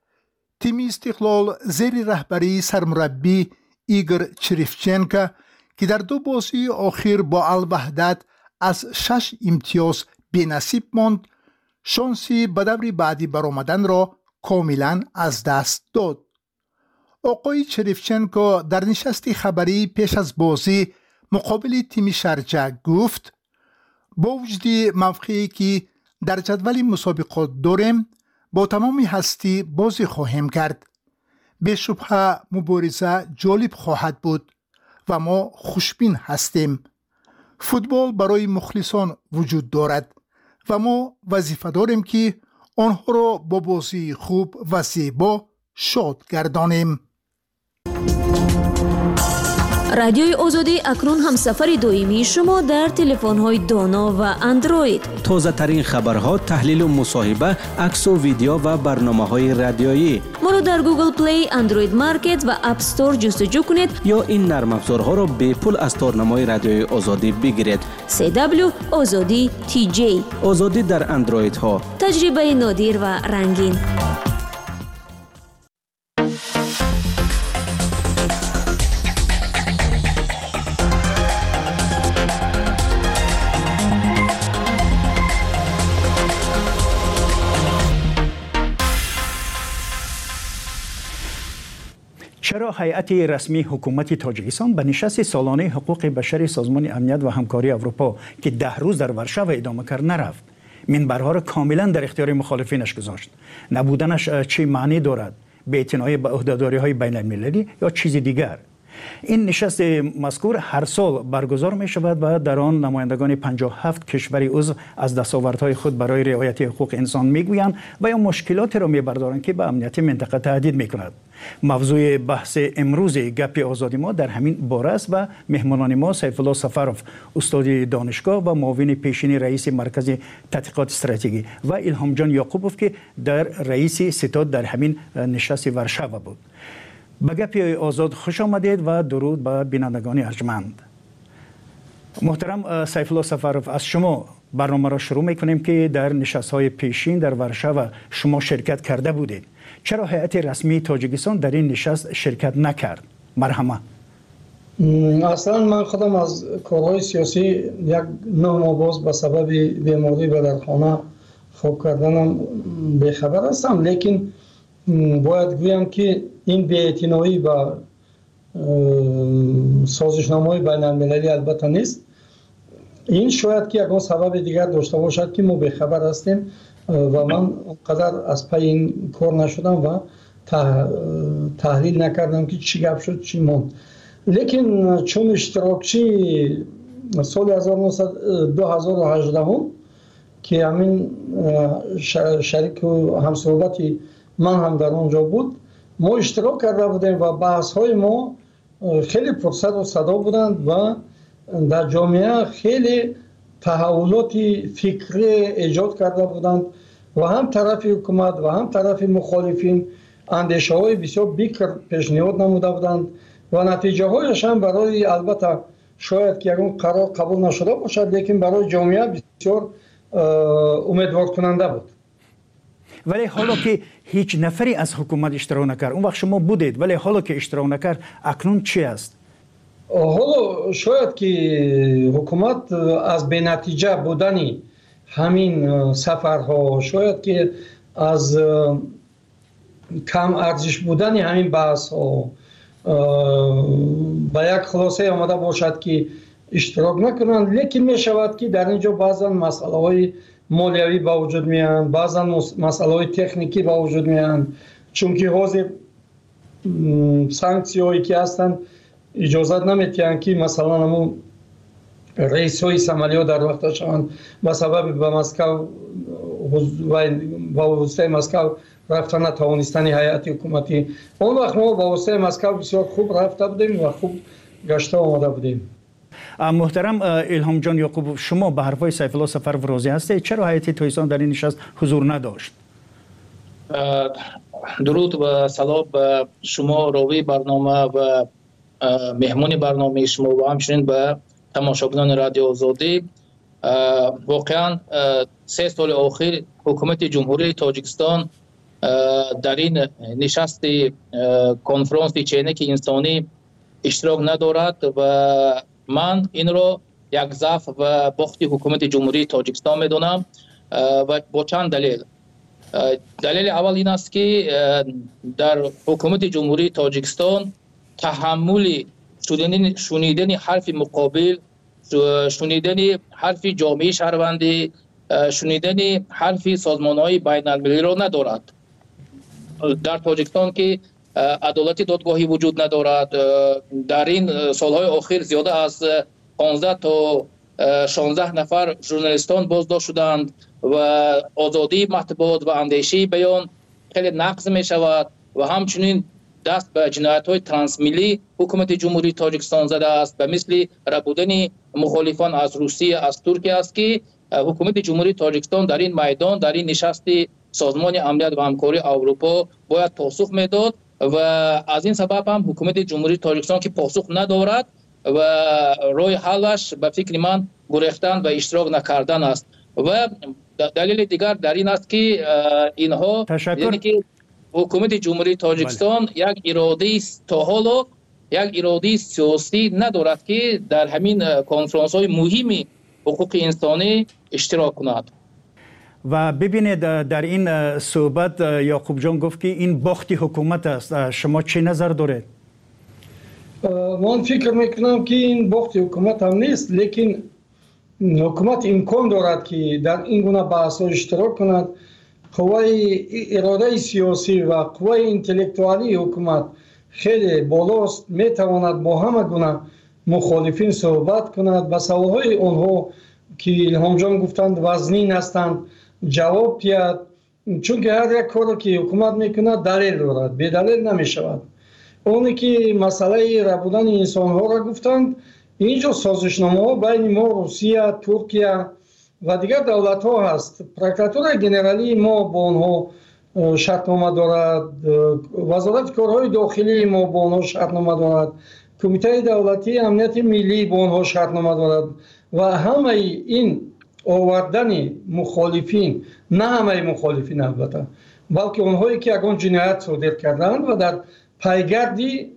تیم استقلال زیر رهبری سرمربی ایگور چریفچنکو که در 2 بازی آخر با الوحدت از 6 امتیاز بی‌نصیب ماند، شانسی به دور بعدی برآمدن را کاملا از دست داد. آقای چریفچنکو در نشست خبری پیش از بازی مقابل تیم شارجه گفت: با وجود موقعی که در جدول مسابقات داریم با تمام هستی بازی خواهیم کرد. به شبهه مبارزه جالب خواهد بود و ما خوشبین هستیم. فوتبال برای مخلصان وجود دارد و ما وظیفه داریم که آنها را با بازی خوب و زیبا شاد گردانیم. رادیوی آزادی اکنون همسفر دائمی شما در تلفن‌های دانا و اندروید. تازه ترین خبرها، تحلیل و مصاحبه، عکس و ویدیو و برنامه‌های رادیویی. ما رو در گوگل پلی، اندروید مارکت و اپ استور جستجو کنید یا این نرم افزارها را به پول از تارنمای رادیوی آزادی بگیرید. CW آزادی TJ. آزادی در اندروید ها. تجربه نادر و رنگین. چرا هیئت رسمی حکومت تاجیکستان به نشست سالانه حقوق بشر سازمان امنیت و همکاری اروپا که 10 روز در ورشو ادامه کرد نرفت؟ منبرها را کاملا در اختیار مخالفینش گذاشت. نبودنش چه معنی دارد؟ بی‌اعتنایی به عهده‌داری‌های بین المللی یا چیز دیگر؟ این نشست مذکور هر سال برگزار می شود و در آن نمایندگان 57 کشور عضو از دستاوردهای خود برای رعایت حقوق انسان میگویند و یا مشکلاتی را میبردارند که به امنیت منطقه تهدید میکند. موضوع بحث امروز گپ آزادی ما در همین باره است و مهمانان ما سیف الله سفروف، استاد دانشگاه و معاون پیشین رئیس مرکز تحقیقات استراتژی و الهام جان یعقوبوف که در رئیس ستاد در همین نشست ورشو بود. به گپ آزاد خوش آمدید و درود به بینندگان ارجمند. محترم سیف الله سفروف، از شما برنامه را شروع میکنیم که در نشست‌های پیشین در ورشو شما شرکت کرده بودید. چرا هیئت رسمی تاجیکستان در این نشست شرکت نکرد؟ مرحمه. اصلا من خودم از کارهای سیاسی یک 9 ماه باز به سبب بیماری و در خانه خواب کردنم بیخبر هستم، لیکن باید گویم که این بی‌اعتنایی به سازشنامه‌های بین المللی البته نیست. این شاید که یکان سبب دیگر داشته باشد که ما بیخبر هستیم و من اونقدر از پی این کار نشدم و تحلیل نکردم که چی گپ شد چی موند. لیکن چون اشتراکچی سال 2018 که همین شریک و همصحبتی من هم در اونجا بود، ما اشتراک کرده بودیم و بحث های ما خیلی پرسد و صدا بودند و در جامعه خیلی تحولات فکری ایجاد کرده بودند و هم طرف حکومت و هم طرف مخالفین اندیشه های بسیار بیکر پیشنهاد نموده بودند و نتیجه هایش هم برای البته شاید که یکون قرار قبول نشده باشد، لیکن برای جامعه بسیار امیدوار کننده بود. ولی حالا که هیچ نفری از حکومت اشتراک نکرد، اون وقت شما بودید، ولی حالا که اشتراک نکرد اکنون چی است؟ حالا شاید که حکومت از بی نتیجه بودنی همین سفرها، شاید که از کم ارزش بودنی همین بحث ها به یک خلاصه آمده باشد که اشتراک نکنند، لیکن می شود که در اینجا بعضا مسئله های مالیوی با وجود میان، بعضا مسئله های تکنیکی با وجود میان، چون که حوض سانکسی هایی که هستند اجازت نمیتیند که مثلا همون رئیس های سمالی ها در وقت شوند به سبب به مسکو و واسطه مسکو رفتن نتوانستن هیئت حکومتی. اون وقت ما با واسطه مسکو بسیار خوب رفته بودیم و خوب گشته آمده بودیم. محترم الهام جان یعقوب، شما به حرفای سیف الله سفروف راضی هستید؟ چرا هیئت تاجیکستان در این نشست حضور نداشت؟ درود و سلام به شما راوی برنامه و مهمون برنامه شما و همچنین به تماشاگران رادیو آزادی. واقعا 3 سال اخیر حکومت جمهوری تاجیکستان در این نشست کنفرانس چینک انسانی اشتراک ندارد و من این را یک ضعف و باخت حکومت جمهوری تاجیکستان میدونم و با چند دلیل. دلیل اول این است که در حکومت جمهوری تاجیکستان تحمل شنیدن حرف مقابل، شنیدن حرف جامعه شهروندی، شنیدن حرف سازمان‌های بین المللی را ندارد. در تاجیکستان که عدالت دادگاهی وجود ندارد. در این سالهای اخیر زیاده از 15 تا 16 نفر ژورنالیستان بازداشت شدند و آزادی مطبوعات و اندیشه بیان خیلی نقض می شود و همچنین دست به جنایت‌های ترانسمیلی حکومت جمهوری تاجیکستان زده است به مثل ربودن مخالفان از روسیه از ترکیه است که حکومت جمهوری تاجیکستان در این میدان در این نشست سازمان امنیت و همکاری اروپا باید پاسخ میداد و از این سبب هم حکومت جمهوری تاجیکستان که پاسخ ندارد و راه حلش به فکر من گریختن و اشتراک نکردن است و دلیل دیگر در این است که اینها یعنی که حکومت جمهوری تاجیکستان یک اراده تا حالا یک اراده سیاسی ندارد که در همین کنفرانس های مهمی حقوق انسانی اشتراک کند. و ببینید در این صحبت یعقوب جان گفت که این باخت حکومت است. شما چه نظر دارید؟ من فکر میکنم که این باخت حکومت هم نیست، لیکن حکومت امکان دارد که در این گونه بحث ها اشتراک کند. قوه اراده سیاسی و قوه انتلکتوالی حکومت خیلی بالاست، میتواند با همه گونه مخالفین صحبت کند و سوالهای آنها که الهام جان گفتند وزنین هستند جواب دهد، چون که هر یک کاری که حکومت میکند دلیل دارد، بی دلیل نمیشود. اونی که مسئله ربودن انسان ها را گفتند، اینجا سازشنامه ها بین ما روسیه، ترکیه و دیگر دولت ها هست. پروکراتور گنرالی ما با آنها شرطنامه دارد، وزارت کارهای داخلی ما با آنها شرطنامه دارد، کمیته دولتی امنیت ملی با آنها شرطنامه دارد و همه این آوردن مخالفین، نه همه مخالفین البته، بلکه اونهایی که یگان جنایت صادر کردند و در پیگردی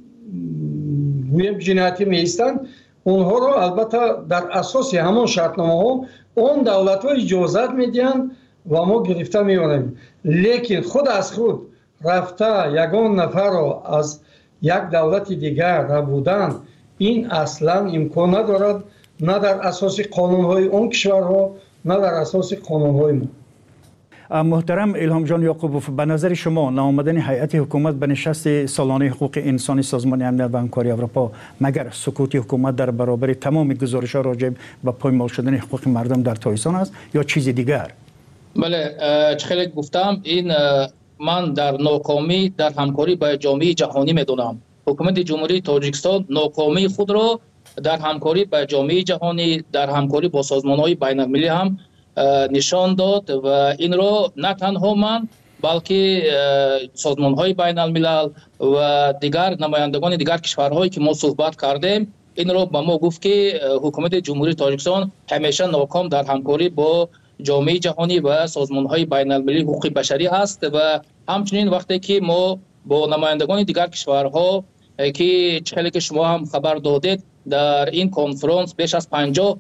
جنایتی میستند، اونها را البته در اساس همان شرطنامه ها اون دولت ها اجازت میدهند و ما گرفته میبریم. لیکن خود از خود رفته یگان نفر را از یک دولت دیگر ربودن، این اصلا امکان ندارد، نه در اساس قانون های اون کشورها نه در اساس قانون های ما. محترم الهام جان یعقوبوف، به نظر شما نامدن هیئت حکومت به نشست سالانه حقوق انسانی سازمان امنیت و همکاری اروپا مگر سکوت حکومت در برابر تمام گزارش‌ها راجع به پایمال شدن حقوق مردم در تاجیکستان است یا چیز دیگر؟ بله، خیلی گفتم این من در ناکامی در همکاری با جامعه جهانی میدونم. حکومت جمهوری تاجیکستان ناکامی خود را در همکاری با جامعه جهانی در همکاری با سازمان‌های بین‌المللی هم نشان داد و این را نه تنها من بلکه سازمان‌های بین‌الملل و دیگر نمایندگان دیگر کشورهایی که ما صحبت کردیم این را به ما گفت که حکومت جمهوری تاجیکستان همیشه ناکام در همکاری با جامعه جهانی و سازمان‌های بین‌المللی حقوق بشری است و همچنین وقتی که ما با نمایندگان دیگر کشورها که چهلی که شما هم خبر دادید در این کنفرانس بیش از 50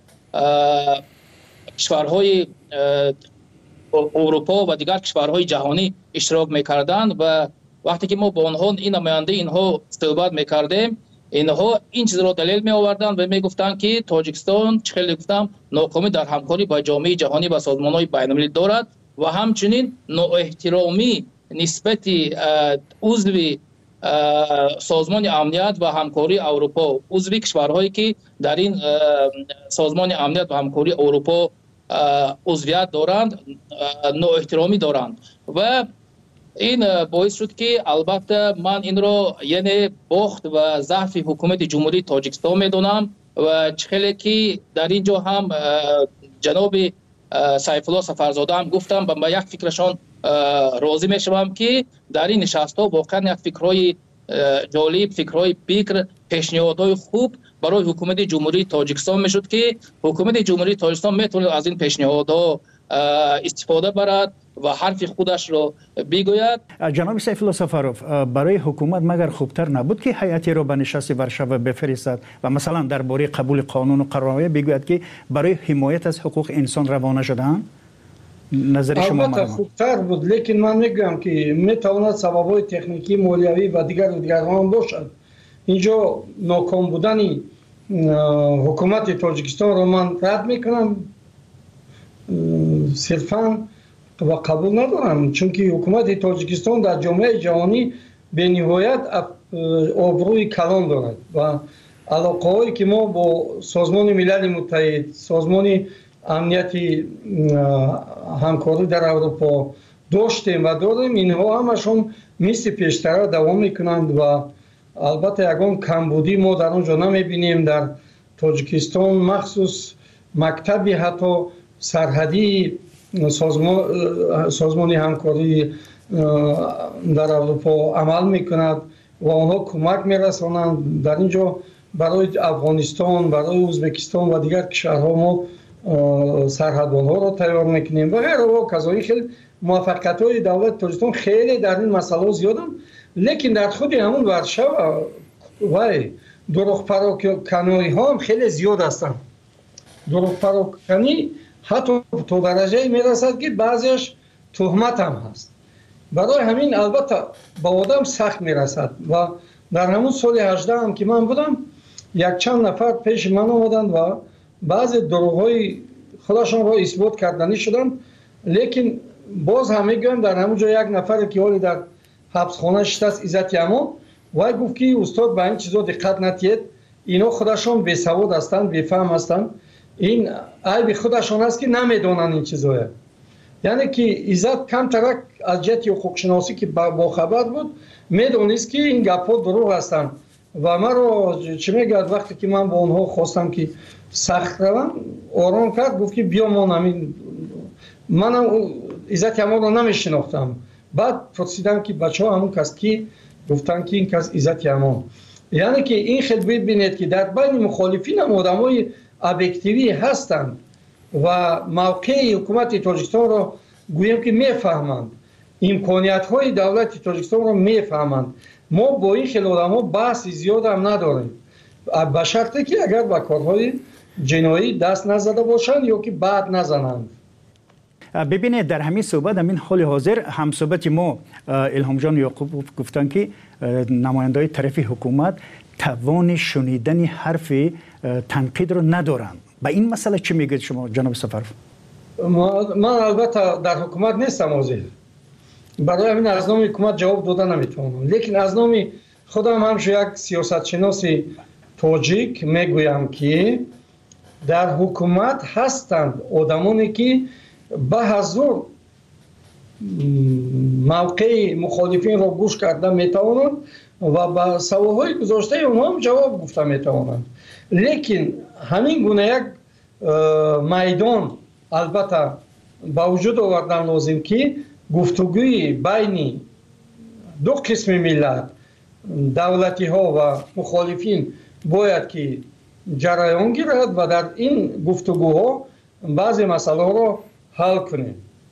کشورهای اروپا و دیگر کشورهای جهانی اشتراک میکردند و وقتی که ما با آنها این نماینده اینها صحبت میکردیم اینها این چیز را دلیل می آوردند و میگفتند که تاجیکستان چخیلی گفتم ناکامی در همکاری با جامعه جهانی و سازمان‌های بین‌المللی دارد و همچنین نااحترامی نسبت عضو سازمان امنیت و همکاری اروپا، عضو کشورهایی که در این سازمان امنیت و همکاری اروپا عضویت دارند نااحترامی دارند و این باعث شد که البته من این را یعنی باخت و ضعف حکومت جمهوری تاجیکستان میدونم و خیلی که در اینجا هم جناب سیف الله سفرزاده هم گفتم با یک فکرشان راضی میشوم که در این نشست ها واقعا یک فکرهای جالب، فکرهای بکر، پیشنهادهای خوب برای حکومت جمهوری تاجیکستان میشد که حکومت جمهوری تاجیکستان میتونه از این پیشنهادها استفاده برد و حرف خودش را بگوید. جناب سیف الله سفروف، برای حکومت مگر خوبتر نبود که هیئتی را به نشست ورشاو بفرستد و مثلا درباره قبول قانون و قرارنامه بگوید که برای حمایت از حقوق انسان روانه شدند؟ نظر شما؟ البته خوبتر بود، لیکن من میگم که میتواند سبب‌های تکنیکی، مالیوی و دیگر هم باشد. اینجا ناکام بودن حکومت تاجیکستان را من رد میکنم، صرفاً و قبول ندارم، چون که حکومت تاجیکستان در جامعه جهانی به نهایت آبروی کلان دارد و علاقه‌هایی که ما با سازمان ملل متحد، سازمان امنیتی همکاری در اروپا داشتیم و داریم، اینها همشون مثل پیشتر دوام میکنند و البته یگان کمبودی ما در اونجا نمیبینیم. در تاجیکستان مخصوص مکتبی حتی سرحدی سازمان همکاری در اروپا عمل میکند و آنها کمک میرسانند. در اینجا برای افغانستان، برای ازبکستان و دیگر کشورها ما سرحدبان‌ها را تیار میکنیم و غیره و کذالک. خیلی موفقیت‌های دولت تاجیکستان خیلی در این مسئله زیادند، لیکن در خود همون ورشه و دروغ پراکنی ها هم خیلی زیاد هستند. دروغ پراکنی حتی تا درجه میرسد که بعضیش تهمت هم هست. برای همین البته با آدم سخت میرسد و در همون سال 18 هم که من بودم یک چند نفر پیش من آمدند و بعضی دروغ‌های خودشان را اثبات کردنی شدند، لیکن باز همه گویم در همونجا یک نفر که حالی در حبسخانه شده است، عزت امان، و گفت که استاد به این چیزا دقت نتید، اینا خودشان بی سواد هستند، بی فهم هستند، این عیب خودشان است که نمیدونن این چیزا. یعنی که عزت کم ترک از جهت حقوق شناسی که با خبر بود میدونست که این گپ‌ها دروغ هستند و من رو چه میگه وقتی که من با اونها خواستم که سخت روم آرام کرد، گفت که بیا ما نمین، من عزت امان رو نمیشناختم. بعد پرسیدم که بچه ها همون کس کی؟ گفتن که این کس عزت امان. یعنی که این خیلی ببینید که در بین مخالفین هم آدم های ابیکتیوی هستند و موقع حکومت تاجیکستان را گویم که میفهمند، امکانیت های دولت تاجیکستان را میفهمند. ما با این خیلی آدم ها بحث زیاد هم نداریم، به شرطی که اگر به کارهای جنایی دست نزده باشند یا که بعد نزنند. ببینید در همین صحبت، همین حال حاضر هم صحبت ما الهام جان یعقوب گفتن که نماینده‌های طرف حکومت توان شنیدن حرف تنقید رو ندارن. به این مسئله چی میگید شما جناب سفرов؟ من البته در حکومت نیستم حاضر، برای همین از نام حکومت جواب دادن نمیتونم، لیکن از نام خودم همش یک سیاستشناس تاجیک میگویم که در حکومت هستند آدمانی که به حضور موقع مخالفین را گوش کرده میتوانند و به سوالهای گذاشته اونها هم جواب گفته میتوانند. لیکن همین گونه یک میدان البته با وجود آوردن لازم که گفتگوی بین دو قسم ملت، دولتی ها و مخالفین باید که جریان گیرد و در این گفتگوها بعضی مسئله را حل کنیم.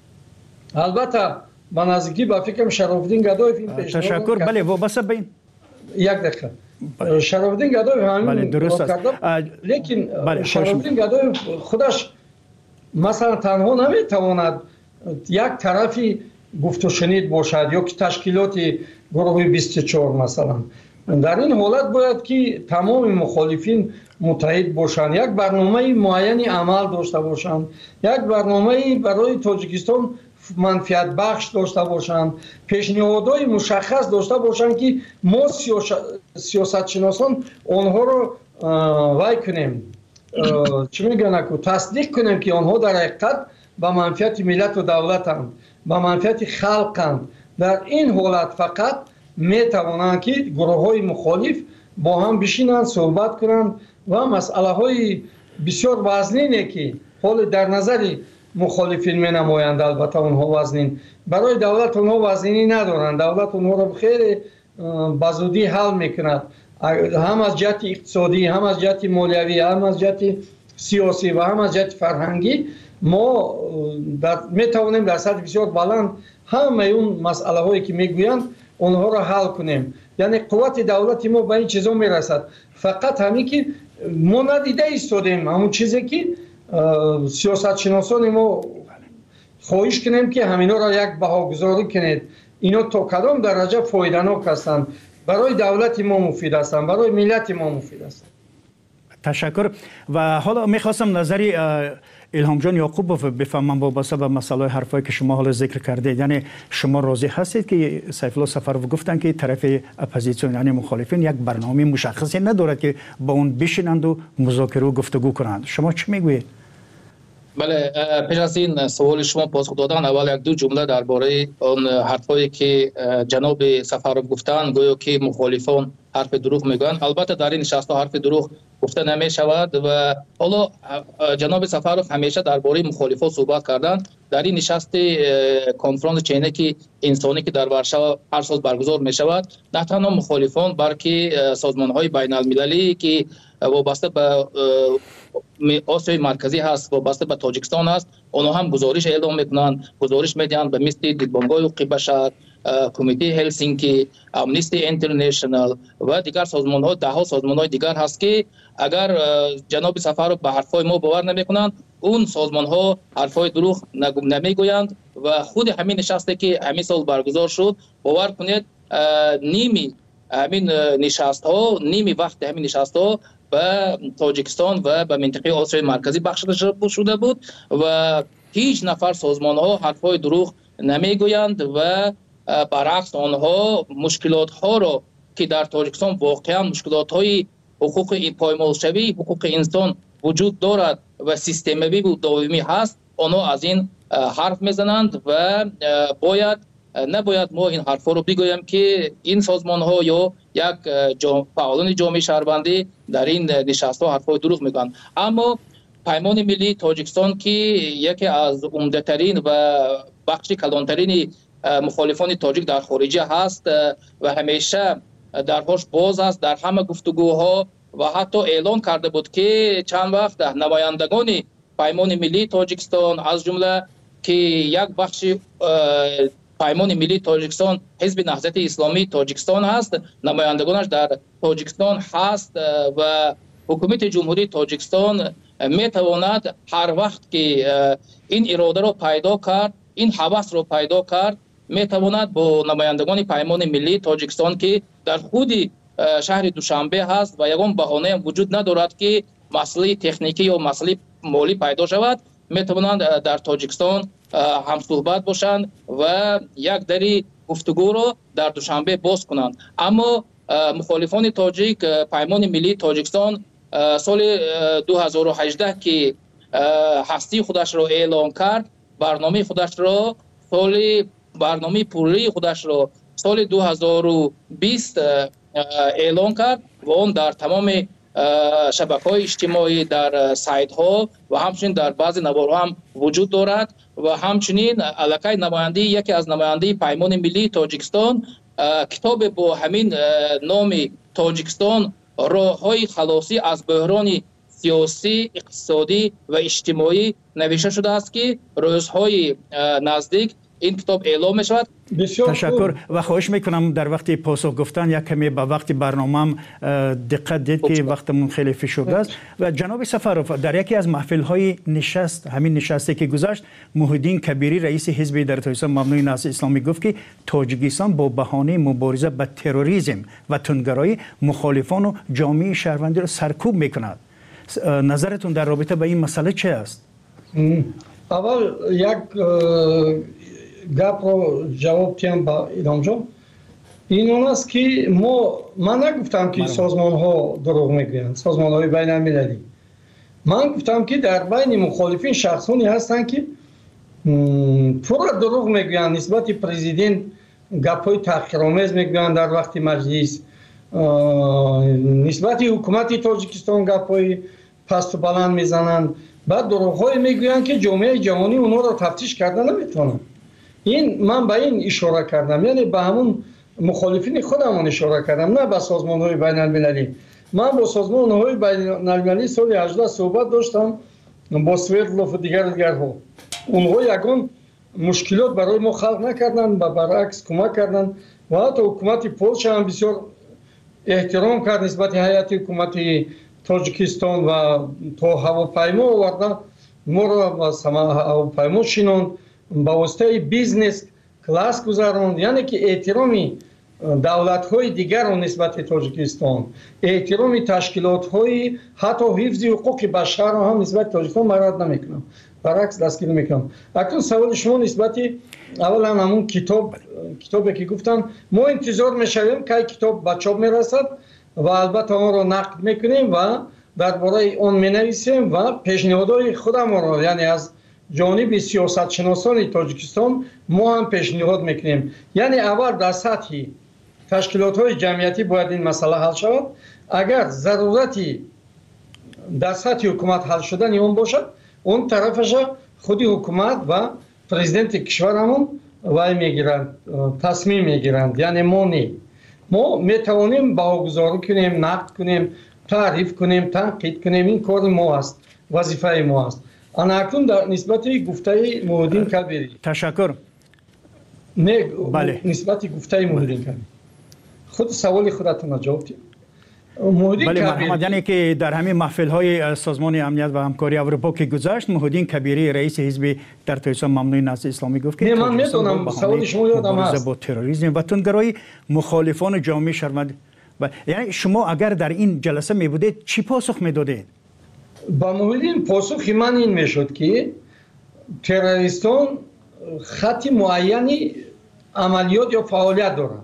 البته با نزدیکی با فکرم شرافالدین گدایف این پیشنهاد تشکر. بله وابسته به این یک دقیقه شرافالدین گدایف همین درست است، لیکن شرافالدین گدایف خودش مثلا تنها نمیتواند یک طرفی گفت و شنید باشد یا که تشکیلات گروه 24 مثلا. در این حالت باید که تمام مخالفین متحد باشند، یک برنامه معینی عمل داشته باشند، یک برنامه برای تاجیکستان منفعت بخش داشته باشند، پیشنهادهای مشخص داشته باشند که ما سیاست شناسان آنها رو وای کنیم، چی میگن که تصدیق کنیم که آنها در حقیقت به منفعت ملت و دولتند، به منفعت خلقند. در این حالت فقط میتوانند که گروه های مخالف با هم بشینند صحبت کنند و مسئله های بسیار وزنینه که حال در نظر مخالفین می نمایند، البته اونها وزنین، برای دولت اونها وزنینی ندارند، دولت اونها را خیلی بزودی حل میکند، هم از جهت اقتصادی، هم از جهت مالیوی، هم از جهت سیاسی و هم از جهت فرهنگی. ما می توانیم در سطح بسیار بلند همه اون مسئله هایی که میگویند اونها را حل کنیم. یعنی قوت دولت ما به این چیزا میرسد، فقط همین که ما ندیده ایستادیم همون چیزی که سیاست شناسان ما خواهش کنیم که همینا را یک بهاگذاری کنید، اینا تا کدام درجه فایده‌ناک هستند، برای دولت ما مفید هستند، برای ملت ما مفید هستند. تشکر. و حالا میخواستم نظری الهام جان یعقوبوف بفهمم وابسته به مسئله حرفایی که شما حالا ذکر کردید. یعنی شما راضی هستید که سیف الله سفروف گفتن که طرف اپوزیسیون یعنی مخالفین یک برنامه مشخصی ندارد که با اون بشینند و مذاکره و گفتگو کنند؟ شما چی میگویید؟ بله، پیش از این سوال شما پاسخ دادن، اول یک دو جمله درباره اون حرفایی که جناب سفروف گفتن گویا که مخالفان حرف دروغ میگن. البته در این نشست حرف دروغ گفته نمی شود و حالا جناب سفروف همیشه درباره مخالفان صحبت کردن. در این نشست کنفرانس چینکی انسانی که در ورشو هر سال برگزار می شود، نه تنها مخالفان بلکه سازمان های بین المللی که وابسته به آسیای مرکزی هست، وابسته به تاجیکستان هست، اونها هم گزارش اعلام میکنند، گزارش میدهند به مثل دیدبانگاه حقوق بشر، کمیته هلسینکی، امنیستی اینترنشنال و دیگر سازمان ها، ده ها سازمان های دیگر هست که اگر جناب سفروف به حرفای ما باور نمیکنند، اون سازمان ها حرفای دروغ نمیگویند و خود همین نشستی که همین سال برگزار شد، باور کنید نیمی همین نشست ها، نیمی وقت همین نشست ها به تاجیکستان و به منطقه آسیای مرکزی بخشیده شده بود و هیچ نفر سازمان ها حرفای دروغ نمیگویند و برعکس آنها مشکلات ها را که در تاجیکستان واقعا مشکلات های حقوق پایمالشوی حقوق انسان وجود دارد و سیستمی و دائمی هست، آنها از این حرف میزنند و نباید ما این حرفا رو بگویم که این سازمان ها یا یک فعالان جامعه شهروندی در این نشست ها حرفای دروغ میگن. اما پیمان ملی تاجیکستان که یکی از عمده ترین و بخش کلانترین مخالفان تاجیک در خارجه هست و همیشه درهاش باز است در همه گفتگوها و حتی اعلان کرده بود که چند وقت نمایندگان پیمان ملی تاجیکستان از جمله که یک بخش پیمان ملی تاجیکستان حزب نهضت اسلامی تاجیکستان هست، نمایندگانش در تاجیکستان هست و حکومت جمهوری تاجیکستان میتواند هر وقت که این اراده رو پیدا کرد، این هوس رو پیدا کرد، میتواند با نمایندگان پیمان ملی تاجیکستان که در خود شهر دوشنبه هست و یگان بهانه هم وجود ندارد که مسئله تکنیکی یا مسئله مالی پیدا شود، میتوانند در تاجیکستان هم صحبت باشند و یک دری گفتگو رو در دوشنبه باز کنند. اما مخالفان تاجیک پیمان ملی تاجیکستان سال 2018 که هستی خودش را اعلام کرد، برنامه پوری خودش را سال 2020 اعلام کرد و اون در تمام شبکه‌های اجتماعی، در سایت ها و همچنین در بعضی نوارها هم وجود دارد و همچنین علاقه نماینده یکی از نماینده پیمان ملی تاجیکستان کتاب با همین نام تاجیکستان راه‌های خلاصی از بحران سیاسی، اقتصادی و اجتماعی نوشته شده است که روزهای نزدیک این کتاب اعلام شد. تشکر و خواهش میکنم در وقت پاسخ گفتن یک کمی به وقت برنامه‌ام دقت دید که وقتمون خیلی فشرده است. و جناب سفروف در یکی از محفل‌های نشست، همین نشستی که گذشت، محیدین کبیری رئیس حزب در تاجیکستان مبنای نهضت اسلامی گفت که تاجیکستان با بهانه مبارزه با تروریسم و تندگرایی مخالفان و جامعه شهروندی را سرکوب میکند. نظرتون در رابطه با این مسئله چه است؟ اول یک گپ رو جواب تیم با ایدام جان. این اون است که من نگفتم که سازمان ها دروغ میگویند، سازمان های بین المللی. من گفتم که در بین مخالفین شخصانی هستند که پورا دروغ میگویند، نسبت پرزیدنت گپ های تحقیرآمیز میگویند در وقت مجلس، نسبت حکومت تاجیکستان گپ های پست و بلند میزنند، بعد دروغ های میگویند که جامعه جهانی اونها را تفتیش کردن نمیتونن. من به این اشاره کردم، یعنی به همون مخالفین خودمون اشاره کردم، نه به سازمان های بین المللی. من با سازمان های بین المللی سال 18 صحبت داشتم، با سویردلوف و دیگرها. اونها یگان مشکلات برای ما خلق نکردن و برعکس کمک کردن و حتی حکومت پولش هم بسیار احترام کرد نسبت هیئت حکومت تاجیکستان و تا هواپیما آوردن ما را هواپیما شیناند، با واسطه بیزنس کلاس گذراند، یعنی که احترامی давлатҳои дигарро нисбати тоҷикистон, эҳтироми ташкилотҳои ҳатто ҳифзи ҳуқуқи башарро ҳам нисбати тоҷикистон марад намекунам, баръакс дастгирӣ мекунам. Акнун саволи шумо нисбати аввалан ҳамун китобе ки гуфтам, мо интизор мешавем ки китоб ба чоп мерасад ва албатта онро нақд мекунем ва дар бораи он менависем ва пешниҳодҳои худамонро, яъне аз ҷониби сиёсатшиносони Тоҷикистон мо ҳам пешниҳод мекунем. Яъне аввал дар сатҳи ташкилотҳои ҷамъиятӣ бояд ин масъала ҳал шавад. Агар зарурати дар сатҳи ҳукумат ҳал шудани он бошад, он тарафаша худи ҳукумат ва президенти кишварамон вай мегиранд, тасмим мегиранд, яъне мо не. Мо метавонем баҳогузорӣ кунем, нақд кунем, таъриф кунем, танқид кунем, ин кори мо аст, вазифаи мо аст. Анакун дар нисбати гуфтаи Муҳиддин Кабирӣ. Ташаккур. Не, нисбати гуфтаи Муҳиддин Кабирӣ. худ саволи худатон ҷавоб дед. بله مرحمت، یعنی که در همین محفل‌های سازمان امنیت و همکاری اروپا که گذشت، محمدین کبیری رئیس حزب در تاجیکستان ممنوع نهضت اسلامی گفت که من میدونم سوال شما یادم هست با تروریسم و تندگرایی مخالفان جامعه شهروند. یعنی شما اگر در این جلسه می بودید چی پاسخ میدادید؟ با محمدین پاسخ من این میشد که تروریستان خط معینی عملیات یا فعالیت دارند.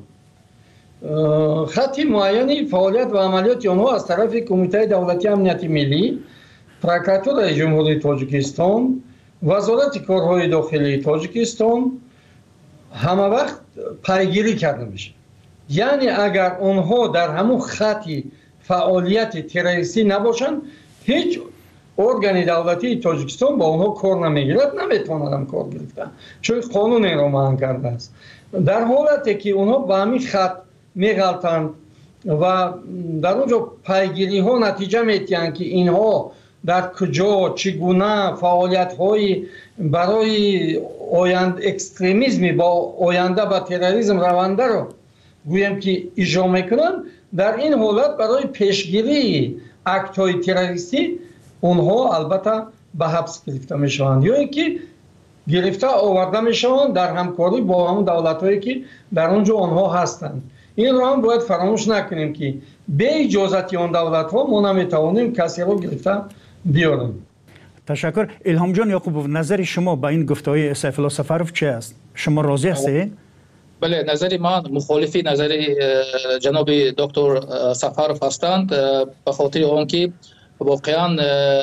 خط معینی فعالیت و عملیات آنها از طرف کمیته دولتی امنیت ملی، پروکراتورای جمهوری تاجیکستان، وزارت کارهای داخلی تاجیکستان همه وقت پیگیری کرده میشه. یعنی اگر آنها در همون خطی فعالیت تروریستی نباشند، هیچ ارگان دولتی تاجیکستان با آنها کار نمیگیرد، نمیتواند هم کار گرفتن، چون قانون این را منع کرده است. در حالتی که آنها با همین خط میغلطند و در اونجا پیگیری ها نتیجه میتیند که اینها در کجا چگونه فعالیت های برای اکستریمیسم با آینده با تروریسم رونده رو گویم که اجرا میکنند، در این حالت برای پیشگیری اکت های تروریستی اونها البته به حبس گرفته میشوند یا اینکه گرفته آورده میشوند در همکاری با همون دولت هایی که در اونجا آنها هستند. این رو هم باید فراموش نکنیم که به اجازت آن دولت ها ما نمیتوانیم کسی رو گرفته بیاریم. تشکر. الهام جان یعقوبوف، نظر شما با این گفته‌های سیف الله سفرов چه است؟ شما راضی هستید؟ بله، نظر من مخالفی نظر جناب دکتر سفرов هستند، به خاطر آنکه واقعا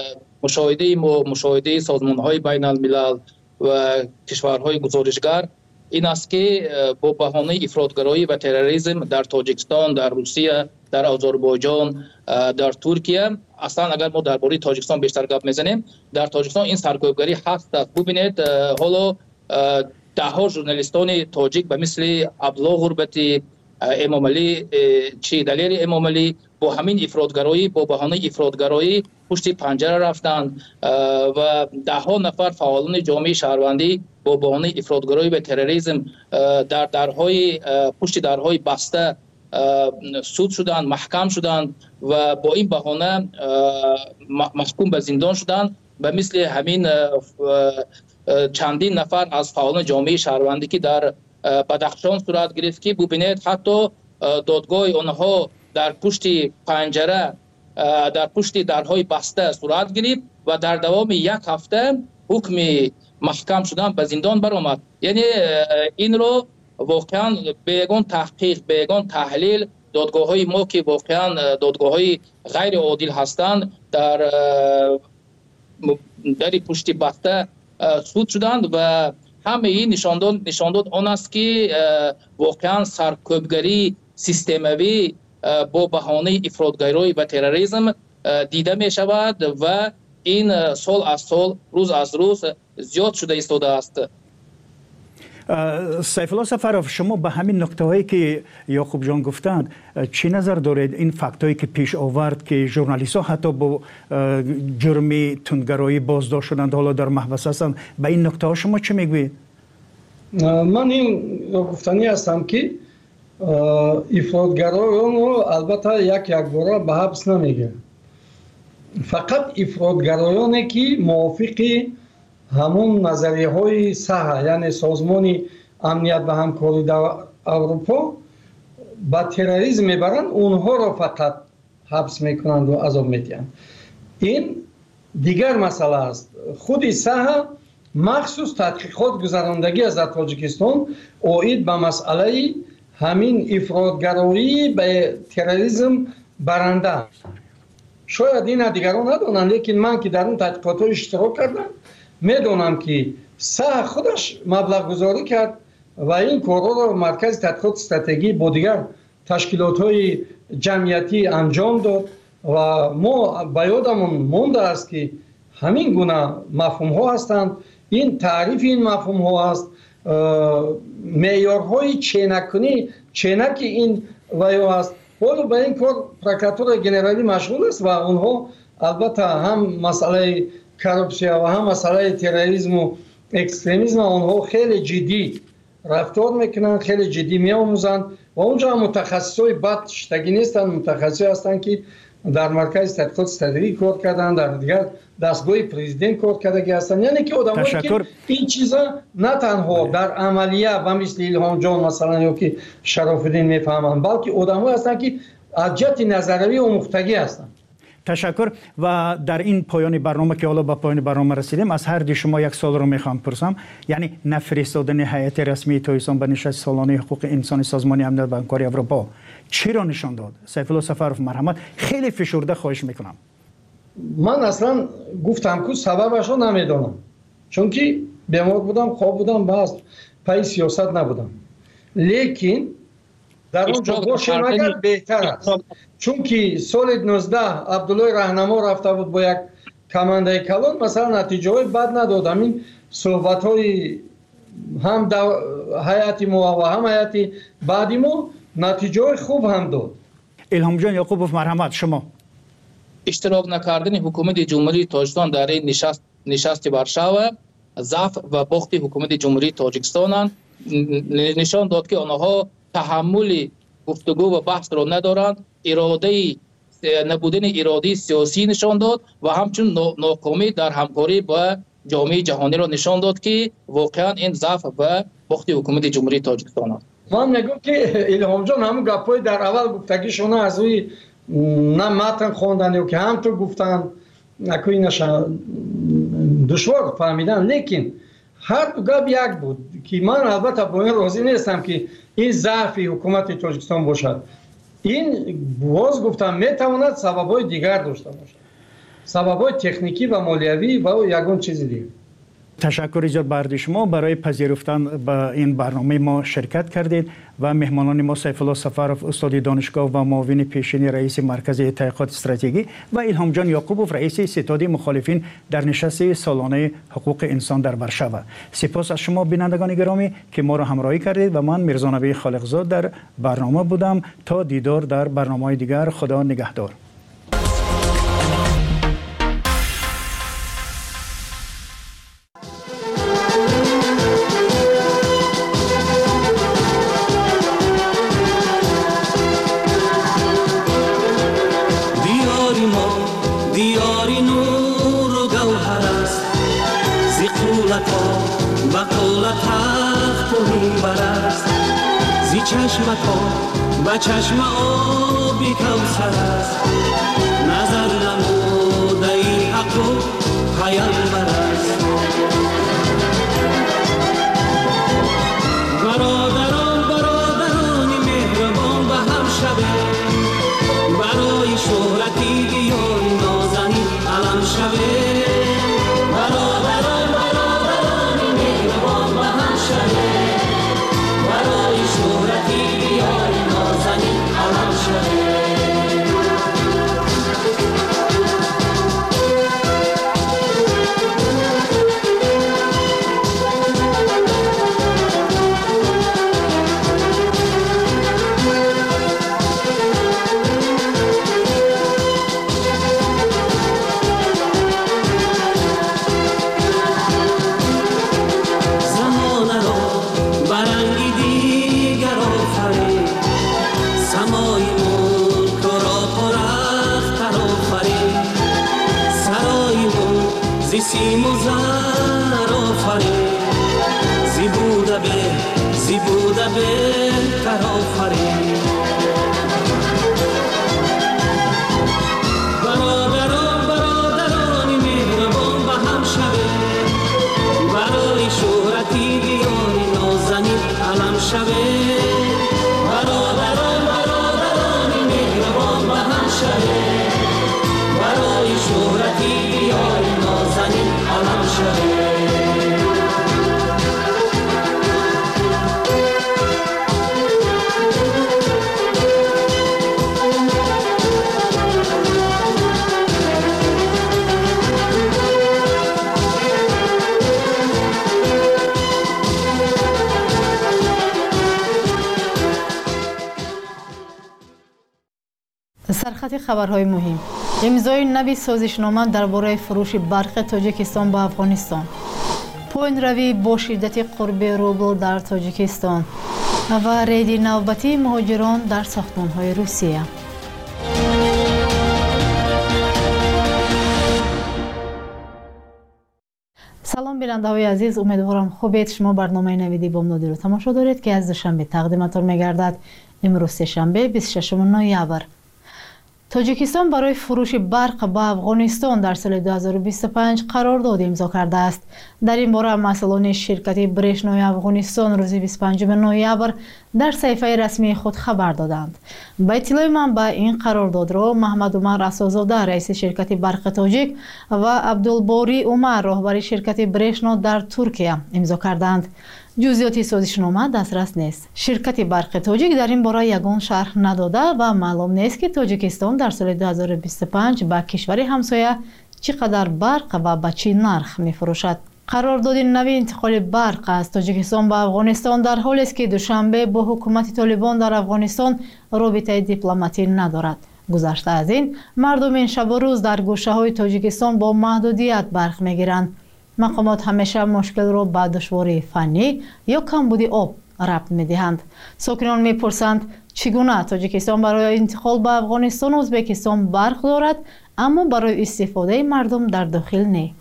مشاهده سازمان‌های بین الملل و کشورهای گزارشگر این است که با بهانه افراطگرایی و تروریسم در تاجیکستان، در روسیه، در آذربایجان، در ترکیه، اصلا اگر ما درباره تاجیکستان بیشتر گپ میزنیم، در تاجیکستان این سرکوبگری هست. ببینید حالا ده ها ژورنالیستان تاجیک به مثل ابلا غربتی، امام علی چی دلیر امام علی با همین افراطگرایی، با بهانه افراطگرایی پشت پنجره رفتند و ده ها نفر فعالان جامعه شهروندی با بهانه افراطگرایی و تروریسم در درهای پشت درهای بسته سود شدند، محکم شدند و با این بهانه محکوم به زندان شدند. به مثل همین چندین نفر از فعالان جامعه شهروندی که در بدخشان صورت گرفت که ببینید حتی دادگاه آنها در پشت پنجره، در پشت درهای بسته صورت گرفت و در دوام یک هفته حکم محکم شدن به زندان برآمد. یعنی این رو واقعا به یگان تحقیق، به یگان تحلیل دادگاه های ما که واقعا دادگاه های غیر عادل هستند در پشت بسته سود شدند و همه این نشانداد آن است که واقعا سرکوبگری سیستموی با بهانه افراطگرایی و تروریسم دیده می شود و این سال از سال، روز از روز زیاد شده ایستاده است. سیف الله سفرов، شما به همین نکته هایی که یعقوب جان گفتند چی نظر دارید؟ این فکت هایی که پیش آورد که ژورنالیست ها حتی با جرم تندگرایی بازداشت شدند، حالا در محبس هستند، به این نکته ها شما چی میگویید؟ من این گفتنی هستم که افراطگرایان رو البته یک بار به حبس نمیگیرن. فقط افراطگرایانی که موافق همون نظریه های صحه، یعنی سازمان امنیت و همکاری در اروپا با تروریسم میبرند اونها را فقط حبس میکنند و عذاب میدهند. این دیگر مسئله است. خود ساحه مخصوص تحقیقات گذراندگی از تاجیکستان اوید به مسئله همین افراطگرایی به تروریسم برنده. شاید این دیگران ندانند، لیکن من که در اون تحقیقات اشتراک کردم میدونم که ساحه خودش مبلغ گذاری کرد و این کارها را مرکز تحقیقات استراتژی با دیگر تشکیلات های جمعیتی انجام داد و ما به یادمون مانده است که همین گونه مفهوم ها هستند. این تعریف این مفهوم ها است، معیارهای چینک این ویو است. حالا به این کار پروکراتور گنرالی مشغول است و اونها البته هم مسئله کارپسیا و هم مسئله تروریسم و اکستریمیسم اونها خیلی جدی رفتار میکنند، خیلی جدی میآموزند و اونجا متخصصای بد شتگی نیستند، متخصصی هستند که در مرکز تحقیقات استراتژی کار کردن، در دیگر دستگاه پرزیدنت کار کرده هستند. یعنی که آدمایی که این چیزا نه تنها در عملیه و مثل ایلهام جان مثلا یا که شرف الدین میفهمند، بلکه آدمایی هستند که از جهت نظروی آموختگی هستند. تشکر. و در این پایان برنامه که حالا به پایان برنامه رسیدیم، از هر دی شما یک سوال رو میخوام پرسم. یعنی نفرستادن هیئت رسمی تاجیکستان به نشست سالانه حقوق انسان سازمان امنیت و همکاری اروپا چی را نشان داد؟ سیف الله سفرов مرحمت، خیلی فشرده خواهش میکنم. من اصلا گفتم که سببش رو نمیدونم، چون که بیمار بودم، خواب بودم، بس پای سیاست نبودم. لیکن در اونجا باشم اگر بهتر است، چون که سال 19 عبدالله رهنما رفته بود با یک کمانده کلان، مثلا نتیجه های بد نداد. همین صحبت های هم حیاتی ما و هم حیاتی بعدی ما نتیجه های خوب هم داد. الهام جان یعقوبوف مرحمت، شما اشتراک نکردن حکومت جمهوری تاجیکستان در این نشست ورشاو ضعف و باخت حکومت جمهوری تاجیکستان نشان داد که آنها تحمل گفتگو و بحث را ندارند. نبودن اراده سیاسی نشان داد و همچنین ناکامی در همکاری با جامعه جهانی را نشان داد که واقعا این ضعف و باخت حکومت جمهوری تاجیکستان است. من میگم که الهام جان همون گپای در اول گفتگیشون از روی نه متن خواندن یا که هم تو گفتن نکنی نشان دشوار فهمیدن، لیکن هر دو گپ یک بود که من البته با این راضی نیستم که این ضعف حکومت تاجیکستان باشد. این باز گفتم میتواند سبب‌های دیگر داشته باشد، سبب‌های تکنیکی و مالیوی و یگان چیز دیگر. تشکر ایجاد برای شما برای پذیرفتن به این برنامه ما شرکت کردید و مهمانان ما سیف الله سفرов استاد دانشگاه و معاون پیشین رئیس مرکز تحقیقات استراتژی و الهام جان یعقوبوف رئیس ستاد مخالفین در نشست سالانه حقوق انسان در ورشاو. سپاس از شما بینندگان گرامی که ما را همراهی کردید و من میرزا نبی خالقزاد در برنامه بودم. تا دیدار در برنامه‌های دیگر، خدا نگهدار. با چشم آبی کوثر است، نظر نموده این حق و پیامبر است. برادران مهربان به هم شوه، برای شهرتی بیان نازنین علم شوه. برادران مهربان به هم شوه، برای شهرتی بیان نازنین علم شوه. سرخط خبرهای مهم: امضای نوی سازشنامه درباره فروش برق تاجیکستان به افغانستان، پایین روی با شدت قرب روبل در تاجیکستان و رید نوبتی مهاجران در ساختمان‌های روسیه. سلام بیننده‌های عزیز، امیدوارم خوبید. شما برنامه نویدی بامدادی رو تماشا دارید که از دوشنبه تقدیمتان می‌گردد. امروز سه‌شنبه 26 نوامبر. تاجیکستان برای فروش برق به افغانستان در سال 2025 قرارداد امضا کرده است. در این باره مسئولان شرکت برشنای افغانستان روز 25 نوامبر در صفحه رسمی خود خبر دادند. با اطلاع منبع این قرارداد را محمد عمر اساس‌زاده رئیس شرکت برق تاجیک و عبدالباری عمر رهبر شرکت برشنا در ترکیه امضا کردند. جزئیات سازشنامه دسترس نیست. شرکت برق تاجیک در این باره یگان شرح نداده و معلوم نیست که تاجیکستان در سال 2025 به کشور همسایه چقدر برق و به چه نرخ می‌فروشد. قرارداد نوی انتقال برق از تاجیکستان به افغانستان در حالی است که دوشنبه با حکومت طالبان در افغانستان رابطه دیپلماتی ندارد. گذشته از این، مردم این شب و روز در گوشه‌های تاجیکستان با محدودیت برق می‌گیرند. مقامات همیشه مشکل را به دشواری فنی یا کمبود آب ربط می‌دهند. ساکنان می‌پرسند چگونه تاجیکستان برای انتقال به افغانستان و ازبکستان برق دارد اما برای استفاده مردم در داخل نه.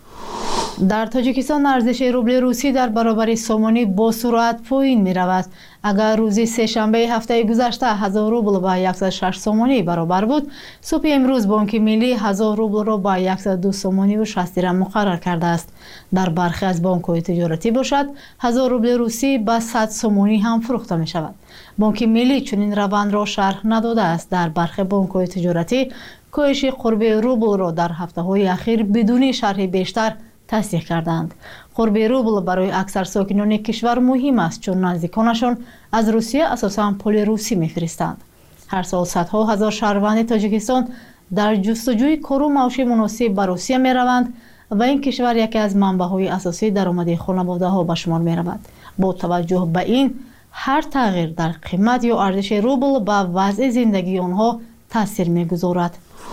در تاجیکستان ارزش روبل روسی در برابر سومانی با سرعت پایین می رود. اگر روزی سه‌شنبه هفته گذشته 1000 روبل با 106 سومانی برابر بود، صبح امروز بانک ملی 1000 روبل را با 102 سومانی و 60 درهم مقرر کرده است. در برخی از بانک‌های تجارتی باشد 1000 روبل روسی با 100 سومانی هم فروخته می شود. بانک ملی چنین روند را شرح نداده است. در برخی بانک‌های تجارتی کاهش قرب روبل را در هفته‌های اخیر بدون شرح بیشتر تصدیق کردند. قرب روبل برای اکثر ساکنان کشور مهم است چون نزدیکانشان از روسیه اساساً پول روسی می‌فرستند. هر سال صدها هزار شهروند تاجیکستان در جستجوی کار و معاش مناسب به روسیه می‌روند و این کشور یکی از منبع‌های اساسی درآمد خانواده‌ها به شمار می‌رود. با توجه به این، هر تغییر در قیمت یا ارزش روبل به وضع زندگی آنها تاثیر می‌گذارد.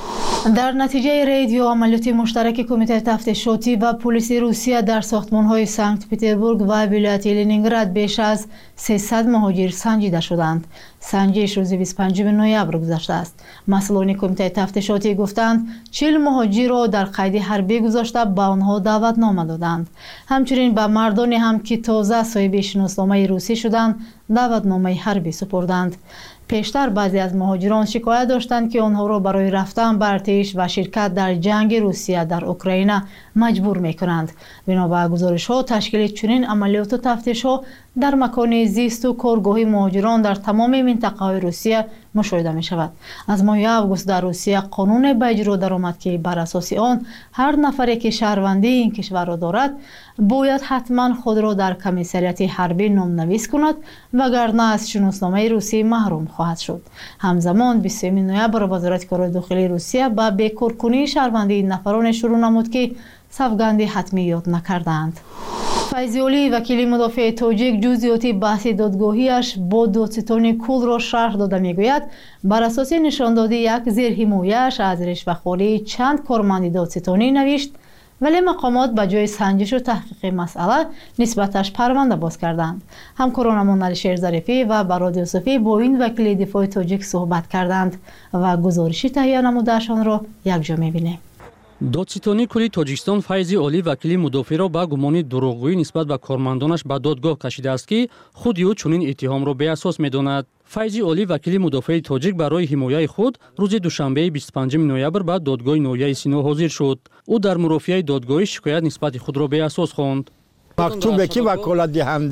در نتیجه رید یا عملیات مشترک کمیته تفتیشاتی و پلیس روسیه در ساختمان‌های سنت پترزبورگ و ولایت لنینگراد بیش از 300 مهاجر سنجیده شدند. سنجش روز 25 نوامبر گذشته است. مسئولان کمیته تفتیشاتی گفتند 40 مهاجر را در قید حربی گذاشته به آنها دعوتنامه دادند. همچنین به مردانی هم که تازه صاحب شناسنامه روسی شدند دعوتنامه حربی سپردند. پیشتر بعضی از مهاجران شکایت داشتند که آنها را برای رفتن به ارتش و شرکت در جنگ روسیه در اوکراین مجبور می‌کنند. بنا به گزارش‌ها تشکیل چنین عملیات و تفتیش‌ها در مکان زیست و کارگاه مهاجران در تمام منطقه‌های روسیه مشاهده می‌شود. از ماه آگوست در روسیه قانون به اجرا درآمد که بر اساس آن هر نفری که شهروندی این کشور را دارد باید حتما خود را در کمیساریات حربی نام‌نویس کند وگرنه از شناسنامه روسی محروم خواهد شد. همزمان 20 نوامبر وزارت کار داخلی روسیه با بیکارکنی شهروندی این نفران شروع نمود که سوگند حتمیات نکردند. فیضی اولی وکیل مدافع تاجیک جزئیات بحث دادگاهیش با دادستان کل را شرح داده میگوید بر اساس نشاندادی یک زیر حمایه‌اش از رشوه‌خوری چند کارمند دادستانی نوشت ولی مقامات به جای سنجش و تحقیق مسئله نسبتش پرونده باز کردند. همکارانمان علیشیر ظریفی و براد یوسفی با این وکیل دفاع تاجیک صحبت کردند و گزارشی تهیه نموده‌شان را یکجا می‌بینیم. دادستانی کلی تاجیکستان فیضی اولی وکیل مدافع را با گمان دروغگویی نسبت به کارمندانش به دادگاه کشیده است که خود او چنین اتهام را به اساس می‌داند. فیضی اولی وکیل مدافع تاجیک برای حمایت خود روز دوشنبه 25 نوامبر به دادگاه نویای سینا حاضر شد. او در مرافعه دادگاهی شکایت نسبت خود را به اساس خواند. مکتوبی که وکالت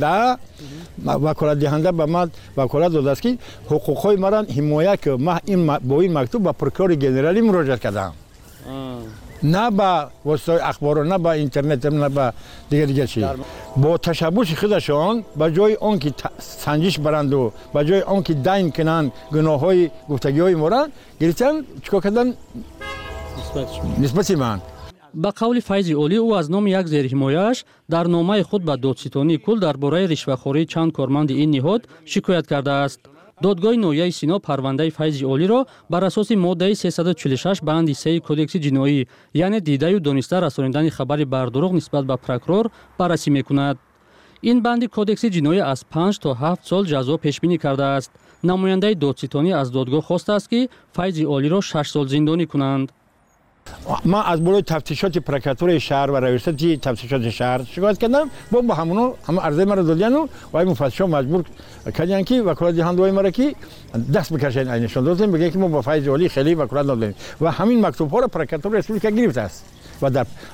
دهنده به من وکالت داده است که حقوق‌های مرا حمایت که من با این مکتوب به پروکور گنرالی مراجعه کردم. نه با وسایل اخبار نه با اینترنت نه با دیگه چیز با تشبوس خودشان به جای آنکه سنجش برند و به جای آنکه دین کنند گناه‌های گفتگی‌های ما را گرفتن چیکار کردن نسبت من. با قول فیضی اولی او از نام یک زیرحمایه‌اش در نامه خود به دادستانی کل درباره رشوه‌خوری چند کارمند این نهاد شکایت کرده است. додгоҳи ноҳияи Сино парвандаи Файзи Олиро бар асоси моддаи 346 банди 3 кодекси ҷиноӣ, яъне дидаю дониста расонидани хабари бардуруғ нисбат ба прокурор баррасӣ мекунад. ин банди кодекси ҷиноӣ аз 5 то 7 сол ҷазо пешбинӣ кардааст. намояндаи додситонӣ аз додгоҳ хостааст ки Файзи Олиро 6 сол зиндонӣ кунанд. من از بالای تفتیشات پرکاتور شهر و ریاست تفتیشات شهر شکایت کردم با همونو هم عرضه مرا دادن و وای مفتشا مجبور کردن که وکالت دهنده‌های مرا که دست بکشن عینشون دادن میگه که ما با فیض علی خیلی وکالت دادیم و همین مکتوب ها را پرکاتور ریاست گرفته است و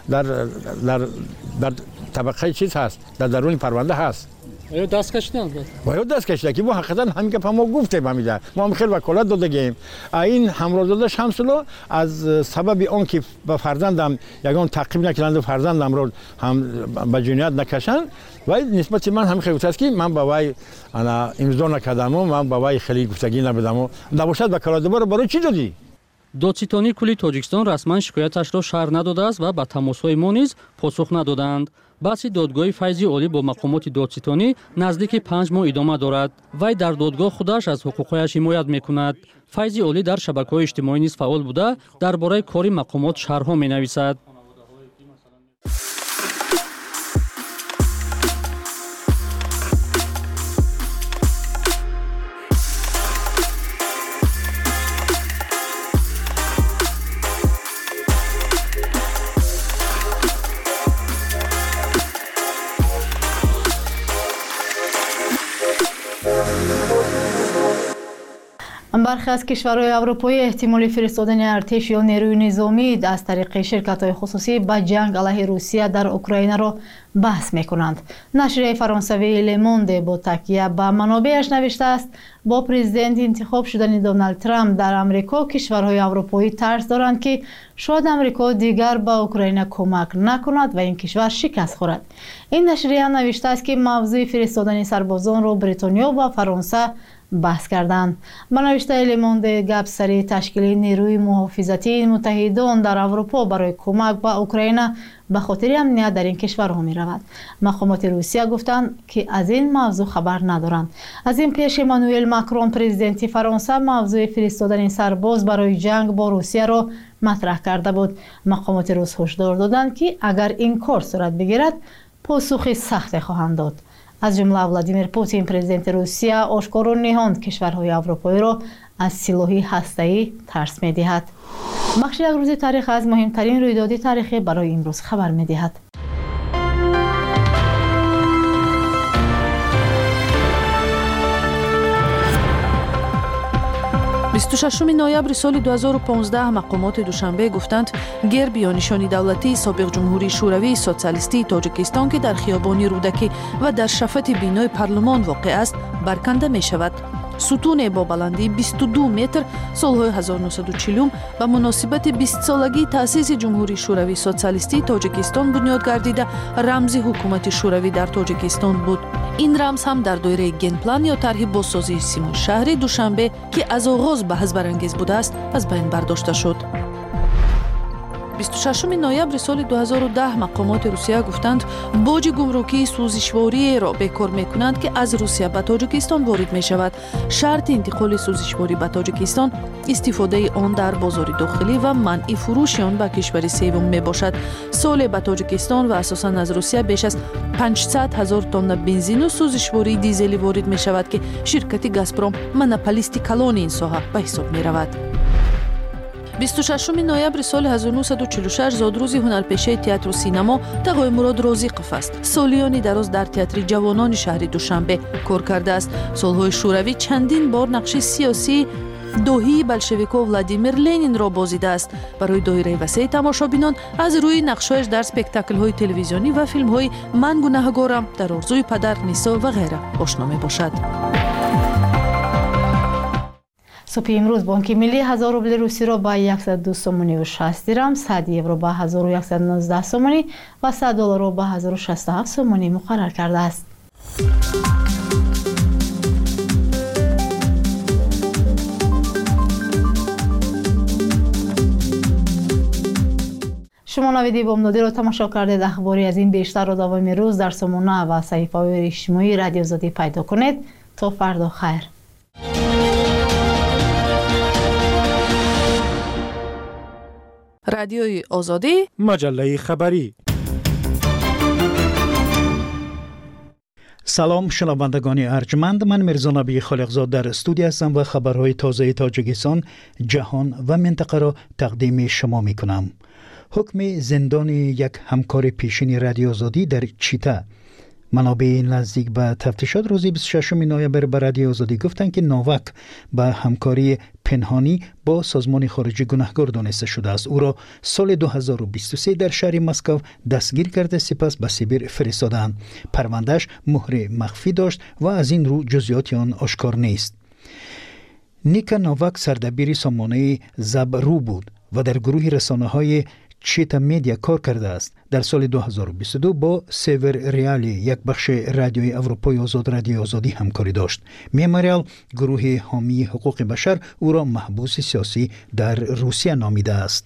در طبقه چیز هست در درون پرونده هست. آیا دست کشیدن؟ باید دست کشیدن که ما حقیقتا همین که ما گفتیم همیشه ما هم خیلی وکالت دادیم. این همراه داده شمسلو از سبب اون که به فرزندم یگان تعقیب نکردند و فرزندم رو هم به جنایت نکشن و نسبت من هم خیلی است که من با وای انا امضا نکردم و من با وای خیلی گفتگی نبودم و نباشد وکالت دوباره برای چی دادی؟ додситонии кулли тоҷикистон расман шикояташро шаҳр надодааст ва ба тамосҳои мо низ посух надоданд. баҳси додгоҳи Файзи Олӣ бо мақомоти додситонӣ наздики 5 моҳ идома дорад. вай дар додгоҳ худаш аз ҳуқуқҳояш ҳимоят мекунад. Файзи Олӣ дар шабакаҳои иҷтимоӣ низ фаъол буда дар бораи кори мақомот шарҳҳо менависад. برخی از کشورهای اروپایی احتمال فرستادن ارتش یا نیروی نظامی از طریق شرکت‌های خصوصی به جنگ علیه روسیه در اوکراین را بحث می‌کنند. نشریه فرانسوی لموند با تکیه به منابعش نوشته است با پرزیدنت انتخاب شدن دونالد ترامپ در آمریکا کشورهای اروپایی ترس دارند که شاید آمریکا دیگر به اوکراین کمک نکند و این کشور شکست خورد. این نشریه نوشته است که موضوع فرستادن سربازان را بریتانیا و فرانسه بحث کردند. به نوشته لموند گپ سری تشکیل نیروی محافظتی متحدان در اروپا برای کمک به اوکراین به خاطر امنیت در این کشورها می رود. مقامات روسیه گفتند که از این موضوع خبر ندارند. از این پیش امانوئل ماکرون پرزیدنت فرانسه موضوع فرستادن سرباز برای جنگ با روسیه را مطرح کرده بود. مقامات روس هشدار دادند که اگر این کار صورت بگیرد پاسخ سخت خواهند داد. از جمله ولادیمیر پوتین پرزیدنت روسیه آشکارا نهاند کشورهای اروپایی را از سلاح هسته‌ای ترس می‌دهد. بخش یک روز تاریخ از مهمترین رویداد تاریخی برای امروز خبر می‌دهد. 26 ноябри соли 2015 мақомоти душанбе гуфтанд герб ё нишони давлатии собиқ ҷумҳурии шӯравии социалистии тоҷикистон ки дар хиёбони рӯдакӣ ва дар шафати бинои парлумон воқеъ аст барканда мешавад. сутуне бо баландии 22 метр солҳои 1940 ба муносибати 20-солагии таъсиси ҷумҳурии шӯравии социалистии тоҷикистон бунёд гардида рамзи ҳукумати шӯравӣ дар тоҷикистон буд. ин рамз ҳам дар доираи генплан ё тарҳи бозсозии симон шаҳри душанбе ки аз оғоз баҳсбарангез будааст аз байн бардошта шуд. 26 ноябри соли 2010 мақомоти русия гуфтанд боҷи гумрукии сӯзишвориеро бекор мекунанд ки аз русия ба тоҷикистон ворид мешавад. шарти интиқоли сӯзишворӣ ба тоҷикистон истифодаи он дар бозори дохилӣ ва манъи фурӯши он ба кишвари севум мебошад. соле ба тоҷикистон ва асосан аз русия беш аз 500 000 тонна бензину сӯзишвории дизелӣ ворид мешавад ки ширкати газпром монополисти калони ин соҳа ба ҳисоб меравад. 26 ноябри соли 1946 зодрӯзи ҳунарпешаи театру синамо тағои мурод розиқов аст. солиёни дароз дар театри ҷавонони шаҳри душанбе кор кардааст. солҳои шӯравӣ чандин бор нақши сиёсии доҳии болшевиков Владимир Ленинро бозидааст. барои доираи васеи тамошобинон аз рӯи нақшҳояш дар спектаклҳои телевизионӣ ва филмҳои «Ман гунаҳгорам», «Дар орзуи падар», «Нисо» ва ғайра ошно мебошад. صبح امروز بانک ملی 1000 روبل روسی را با 102 سومونی و 60 درهم، 100 یورو با 1119 سومونی و 100 دلار را با 1067 سومونی مقرر کرده است. شما نویدی بامدادی را تماشا کردید. اخباری از این بیشتر را دوام روز در سامانه و صحیفه‌های اجتماعی رادیو آزادی پیدا کنید. تا فردا خیر. رادیوی آزادی، مجله خبری. سلام شنوندگان ارجمند، من میرزا نبی خالقزاد در استودیو هستم و خبرهای تازه تاجیکستان، جهان و منطقه را تقدیم شما می کنم. حکم زندان یک همکار پیشین رادیو آزادی در چیتا. منابع نزدیک به تفتیشات روز 26 نوامبر به رادیو آزادی گفتند که نوواک به همکاری پنهانی با سازمان خارجی گناهکار دانسته شده است. او را سال 2023 در شهر مسکو دستگیر کرده، سپس به سیبیر فرستادند. پروندهش مهر مخفی داشت و از این رو جزئیات آن آشکار نیست. نیکا نوواک سردبیر سامانه زبرو بود و در گروه رسانه‌های چیتا میدیا کار کرده است. در سال 2022 با سیور ریالی، یک بخش رادیوی اروپای آزاد، رادیو آزادی همکاری داشت. میموریال، گروه حامی حقوق بشر، او را محبوس سیاسی در روسیه نامیده است.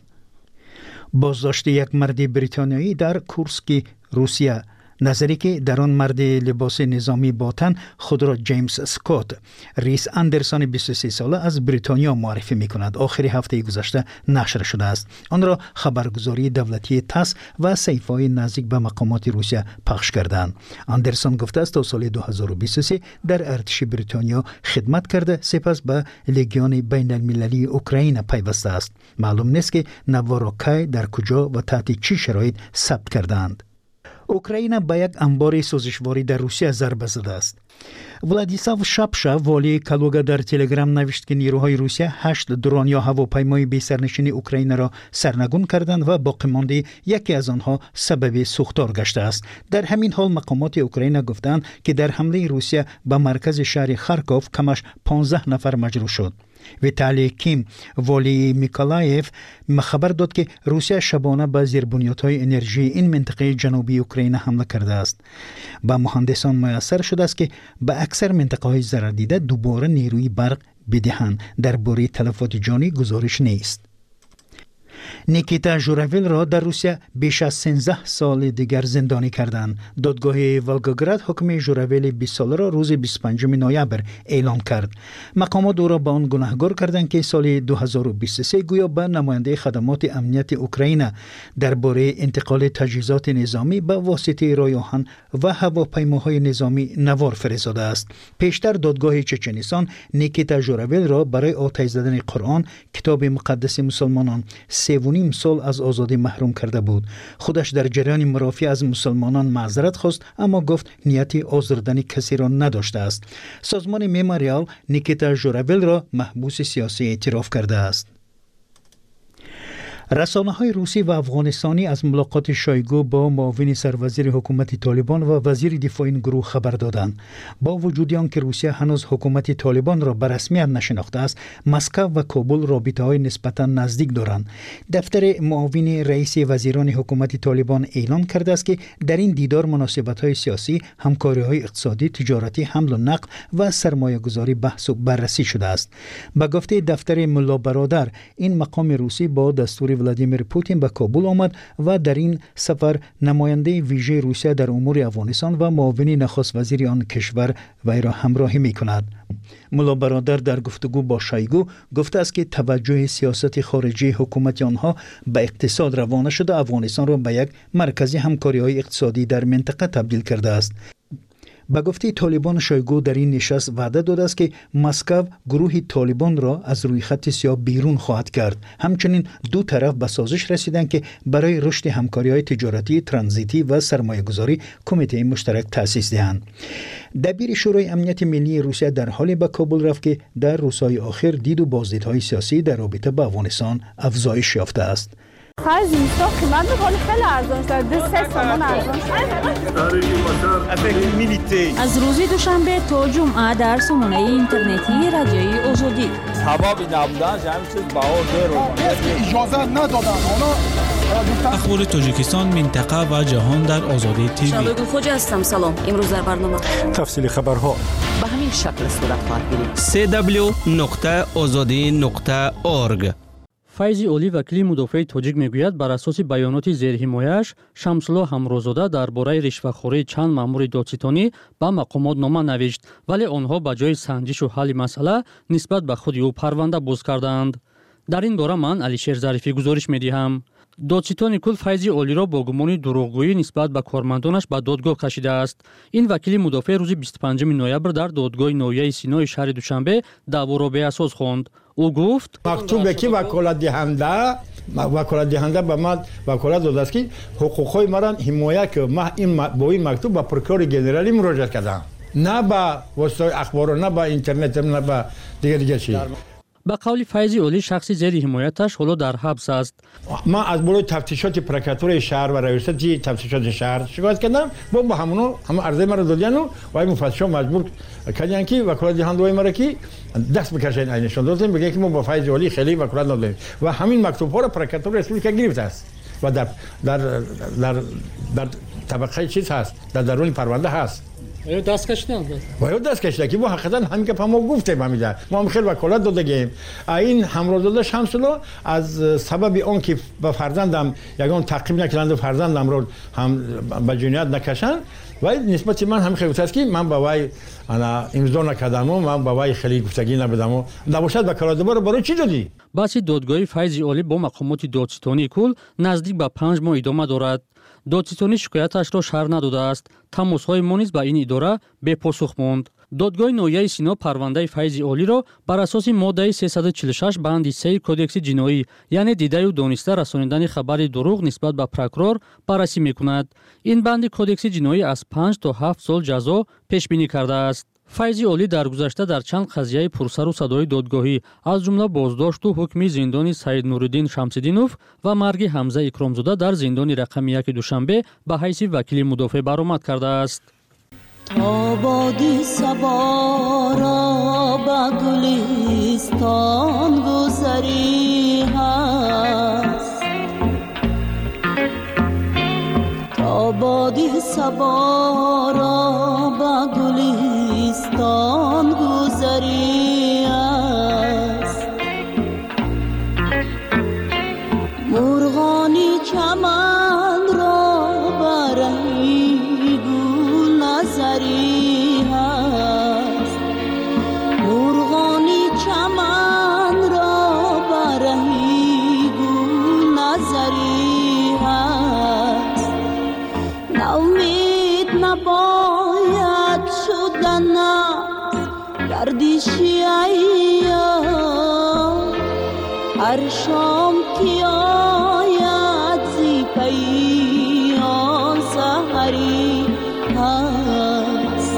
بازداشت یک مرد بریتانیایی در کورسک، روسیه. نظری که در آن مرد لباس نظامی با تن خود را جیمز اسکات، ریس اندرسون 23 ساله از بریتانیا معرفی می کند، آخر هفته گذشته نشر شده است. آن را خبرگزاری دولتی تاس و صحیفه‌های نزدیک به مقامات روسیه پخش کردند. اندرسون گفته است تا سال 2023 در ارتش بریتانیا خدمت کرده، سپس به لژیون بین المللی اوکراین پیوسته است. معلوم نیست که نوارا کی، در کجا و تحت چه شرایط ثبت کردند. اوکراین به یک انبار سوزشواری در روسیه ضربه زده است. ولادیسلاو شاپشا، والی کالوگا، در تلگرام نوشت که نیروهای روسیه 8 درون یا هواپیمای بی سرنشین اوکراین را سرنگون کردند و باقی مانده یکی از آنها سبب سوختار گشته است. در همین حال مقامات اوکراین گفتند که در حمله روسیه به مرکز شهر خارکوف کمش 15 نفر مجروح شد. ویتالی کیم، والی میکولایف، خبر داد که روسیه شبانه به زیربنیادهای انرژی این منطقه جنوبی اوکراین حمله کرده است. با مهندسان میسر شده است که به اکثر منطقه‌های ضرر دیده دوباره نیروی برق بدهند. درباره تلفات جانی گزارش نیست. نیکیتا ژوراویل را در روسیه بیش از 13 سال دیگر زندانی کردند. دادگاه ولگوگراد حکم ژوراویل 20 ساله را روز 25 نوامبر اعلام کرد. مقامات او را به آن گناهکار کردند که سال 2023 گویا به نماینده خدمات امنیت اوکراین درباره انتقال تجهیزات نظامی به واسطه رای‌آهن و هواپیماهای نظامی نوار فرستاده است. پیشتر دادگاه چچنستان نیکیتا ژوراویل را برای آتش زدن قرآن، کتاب مقدس مسلمانان، 3.5 سال از آزادی محروم کرده بود. خودش در جریان مرافعه از مسلمانان معذرت خواست، اما گفت نیت آزردن کسی را نداشته است. سازمان میموریال نیکیتا ژوراویل را محبوس سیاسی اعتراف کرده است. رسانه‌های روسی و افغانستانی از ملاقات شایگو با معاون سروزیر حکومت طالبان و وزیر دفاع این گروه خبر دادند. با وجود آنکه روسیه هنوز حکومت طالبان را به رسمیت نشناخته است، مسکو و کابل رابطه‌های نسبتاً نزدیک دارند. دفتر معاون رئیس وزیران حکومت طالبان اعلام کرده است که در این دیدار مناسبت‌های سیاسی، همکاری‌های اقتصادی، تجارتی، حمل و نقل و سرمایه‌گذاری بحث و بررسی شده است. به گفته دفتر ملا برادر، این مقام روسی با دستور ولادیمیر پوتین به کابل آمد و در این سفر نماینده ویژه روسیه در امور افغانستان و معاون نخست وزیر آن کشور وی را همراهی می کند. ملا برادر در گفتگو با شایگو گفته است که توجه سیاست خارجی حکومت آنها به اقتصاد روانه شده، افغانستان را به یک مرکز همکاری‌های اقتصادی در منطقه تبدیل کرده است. به گفته طالبان، شایگو در این نشست وعده داده است که مسکو گروه طالبان را از روی خط سیاه بیرون خواهد کرد. همچنین دو طرف به سازش رسیدند که برای رشد همکاری‌های تجارتی، ترانزیتی و سرمایه‌گذاری کمیته مشترک تأسیس دهند. دبیر شورای امنیت ملی روسیه در حالی به کابل رفت که در روزهای آخر دید و بازدیدهای سیاسی در رابطه با افغانستان افزایش یافته است. خرج اینستا قیمت می‌کنه خیلی ارزان شده، 2 تومان ارزان شده. از روز دوشنبه تا جمعه در سامانه اینترنتی رادیوی آزادی. هوا نبودنش همین چیز بهار داره. اجازه ندادن اونا. اخبار تاجیکستان، منطقه و جهان در آزادی تیوی. شادو خوج هستم. سلام. امروز در برنامه تفصیل خبرها به همین شکل صورت خواهد گرفت. www.azadi.org. فیضی اولی وکیل مدافع تاجیک میگوید بر اساس بیانات زیرحمایه‌اش شمس‌الله همروزاده درباره رشوه‌خوری چند مأمور دادستانی به مقامات نامه نوشت، ولی آنها به جای سنجش و حل مسئله نسبت به خود او پرونده باز کردند. дар ин бора ман Алишер Зарифӣ гузориш медиҳам. додситони кул Файзи Олиро бо гумони дурӯғгӯӣ нисбат ба кормандонаш ба додгоҳ кашидааст. Ин вакили мудофеъ рӯзи 25 ноябр дар додгоҳи ноҳияи Синои шаҳри Душанбе даъворо беасос хонд. ӯ гуфт: мактубе ки ваколатдиҳанда ба ман ваколат додааст ки ҳуқуқҳои маро ҳимоя ки ман бо ин мактуб ба прокурори генералӣ муроҷиат кардам, на ба воситаҳои ахборот, на ба интернет, на ба дигар чиз. ба қавли Файзи Олӣ шахси зери ҳимояташ ҳоло дар ҳабс аст. ман аз болои тафтишоти прокуратураи шаҳр ва раёсати тафтишоти шаҳр шикоят кардам. бо ҳамоно ҳама арзаи маро додияну ва ин муфаттишон маҷбур карданд ки ваколатдиҳандаҳои маро ки даст бикашанд, айнашон додем, бигӯянд ки мо ба Файзи Олӣ хеле ваколат надодем ва ҳамин мактубҳоро прокуратураи республика гирифтааст ва дар табақаи чиз ҳаст, дар даруни парванда ҳаст. دست کشیدن باید دست کشیدن که ما حقیقتا همین که ما گفتیم همیشه ما هم خیلی وکالت دادیم. این همراهزاده شمس‌الله از سبب اون که به فرزندم یگان تعقیب نکردند و فرزندم رو هم به جنایت نکشند و نسبت من هم خیلی است که من با وای انا امضا نکردم و من با وای خیلی گفتگی نبودم و نباشد وکالت دوباره برای چی دادی؟ بحث دادگاهی فیضی عالی با مقامات دادستانی کل نزدیک به 5 ماه ادامه دارد. دادستانی شکایتش را شرح نداده است. تماس‌های ما نیز به این اداره بپاسخ ماند. دادگاه ناحیه سینا پرونده فیضی عالی را بر اساس ماده 346 بند 3 کدکس جنایی یعنی دیده و دانسته رسانیدن خبر دروغ نسبت به پروکورور بررسی می‌کند. این بند کدکس جنایی از 5 تا 7 سال جزا پیش بینی کرده است. فیضی عالی در گذشته در چند قضیه پرسر و صدای دادگاهی از جمله بازداشت و حکم زندان سید نورالدین شمس‌الدینوف و مرگ حمزه اکرامزاده در زندان رقم 1 دوشنبه به حیث وکیل مدافع برآمد کرده است. تا بادی صبا را به گلستان گذری هست، تا بادی صبا را به گلستان گذری است، مرغانی چمن را برهی گل نظری هست، مرغانی چمن را برهی گل نظری هست، ناامید نباید شدن گردشی ایام، هر شام که آید زی پیام سحری هست.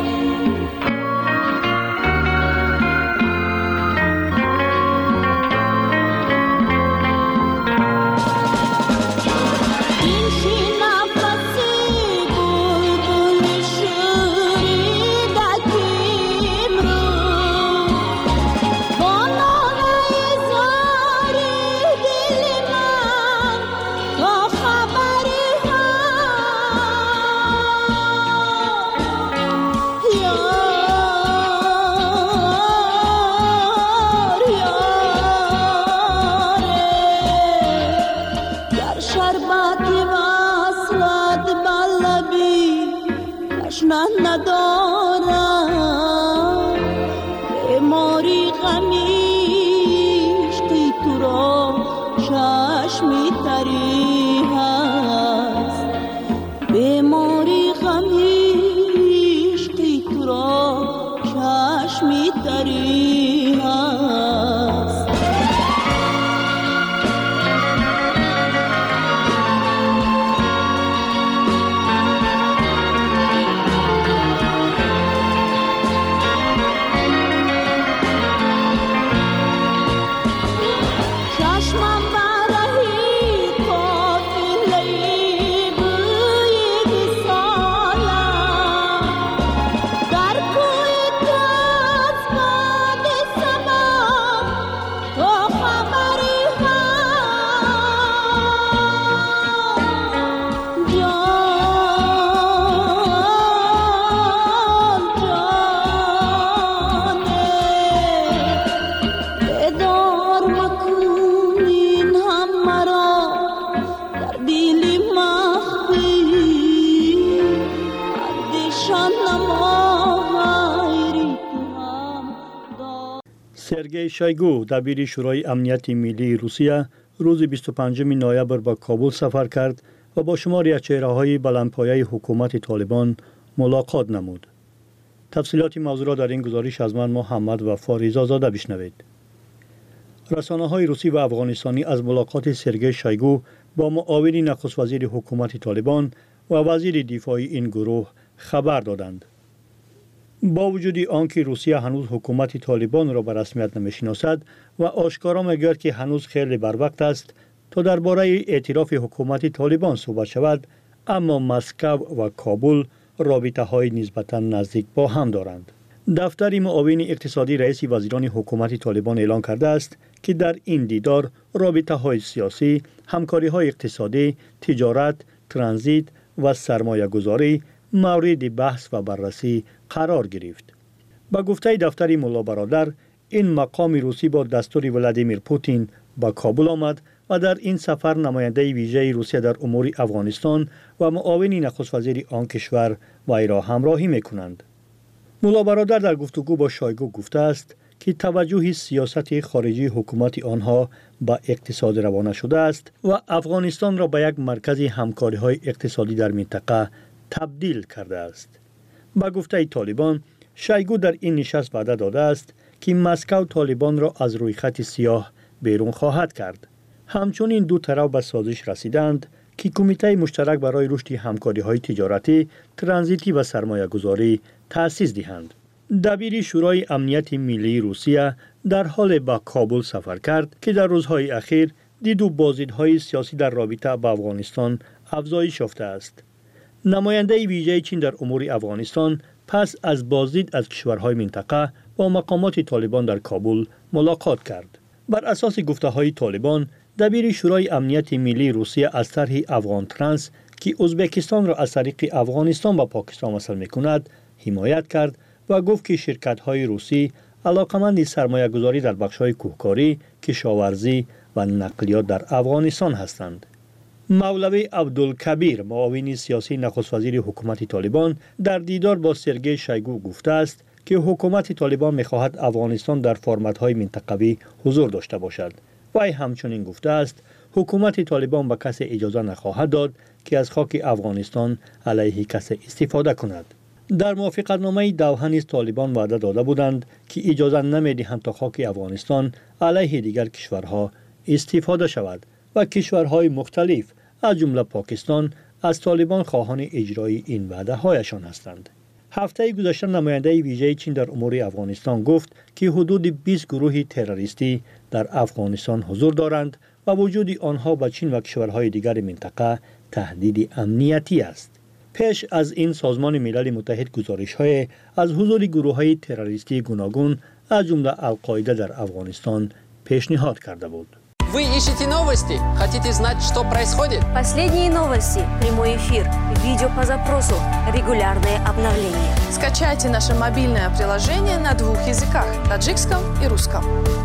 چشمم برهی سرگئی شایگو دبیر شورای امنیت ملی روسیه روز 25 نوامبر به کابل سفر کرد و با شماری از چهره‌های بلندپایه حکومت طالبان ملاقات نمود. تفصیلات موضوع را در این گزارش از من محمد و فاریزا زاده بشنوید. رسانه‌های روسی و افغانستانی از ملاقات سرگئی شایگو با معاون نخست وزیر حکومت طالبان و وزیر دفاع این گروه خبر دادند. با وجود آنکه روسیه هنوز حکومت طالبان را به رسمیت نمی‌شناسد و آشکارا می‌گوید که هنوز خیلی بر وقت است تا درباره اعتراف حکومت طالبان صحبت شود، اما مسکو و کابل رابطه‌های نسبتاً نزدیک با هم دارند. دفتر معاون اقتصادی رئیس وزیران حکومت طالبان اعلان کرده است که در این دیدار رابطه‌های سیاسی، همکاری‌های اقتصادی، تجارت، ترانزیت و سرمایه‌گذاری مورد بحث و بررسی قرار گرفت. با گفته دفتر ملا برادر، این مقام روسی با دستور ولادیمیر پوتین به کابل آمد و در این سفر نماینده ویژه روسیه در امور افغانستان و معاون نخست وزیر آن کشور وی را همراهی می‌کنند. ملا برادر در گفتگو با شایگو گفته است که توجه سیاست خارجی حکومت آنها به اقتصاد روانه شده است و افغانستان را به یک مرکز همکاری‌های اقتصادی در منطقه تبدیل کرده است. با گفته طالبان، شایگو در این نشست وعده داده است که مسکو طالبان را از روی خط سیاه بیرون خواهد کرد. همچنین دو طرف به سازش رسیدند که کمیته مشترک برای رشد همکاری‌های تجارتی، ترانزیتی و سرمایه‌گذاری تأسیس دهند. دبیر شورای امنیت ملی روسیه در حال به کابل سفر کرد که در روزهای اخیر دید و بازدیدهای سیاسی در رابطه با افغانستان افزایش یافته است. نماینده ویژه چین در امور افغانستان پس از بازدید از کشورهای منطقه با مقامات طالبان در کابل ملاقات کرد. بر اساس گفته‌های طالبان، دبیر شورای امنیت ملی روسیه از طرح افغان ترانس که ازبکستان را از طریق افغانستان به پاکستان وصل می‌کند، حمایت کرد و گفت که شرکت‌های روسی علاقمند سرمایه‌گذاری در بخش‌های کوهکاری، کشاورزی و نقلیات در افغانستان هستند. مولوی عبدالکبیر، معاون سیاسی نخست وزیر حکومت طالبان، در دیدار با سرگئی شایگو گفته است که حکومت طالبان می‌خواهد افغانستان در فرمت‌های منطقوی حضور داشته باشد. وی همچنین گفته است حکومت طالبان به کسی اجازه نخواهد داد که از خاک افغانستان علیه کسی استفاده کند. در موافقتنامه دوحه نیز طالبان وعده داده بودند که اجازه نمی‌دهند تا خاک افغانستان علیه دیگر کشورها استفاده شود و کشورهای مختلف از جمله پاکستان از طالبان خواهان اجرای این وعده هایشان هستند. هفته گذشته نماینده ویژه چین در امور افغانستان گفت که حدود 20 گروه تروریستی در افغانستان حضور دارند و وجود آنها به چین و کشورهای دیگر منطقه تهدید امنیتی است. پیش از این سازمان ملل متحد گزارش‌های از حضور گروه‌های تروریستی گوناگون از جمله القاعده در افغانستان پیشنهاد کرده بود. Вы ищете новости? Хотите знать, что происходит? Последние новости, прямой эфир, видео по запросу, регулярные обновления. Скачайте наше мобильное приложение на двух языках – таджикском и русском.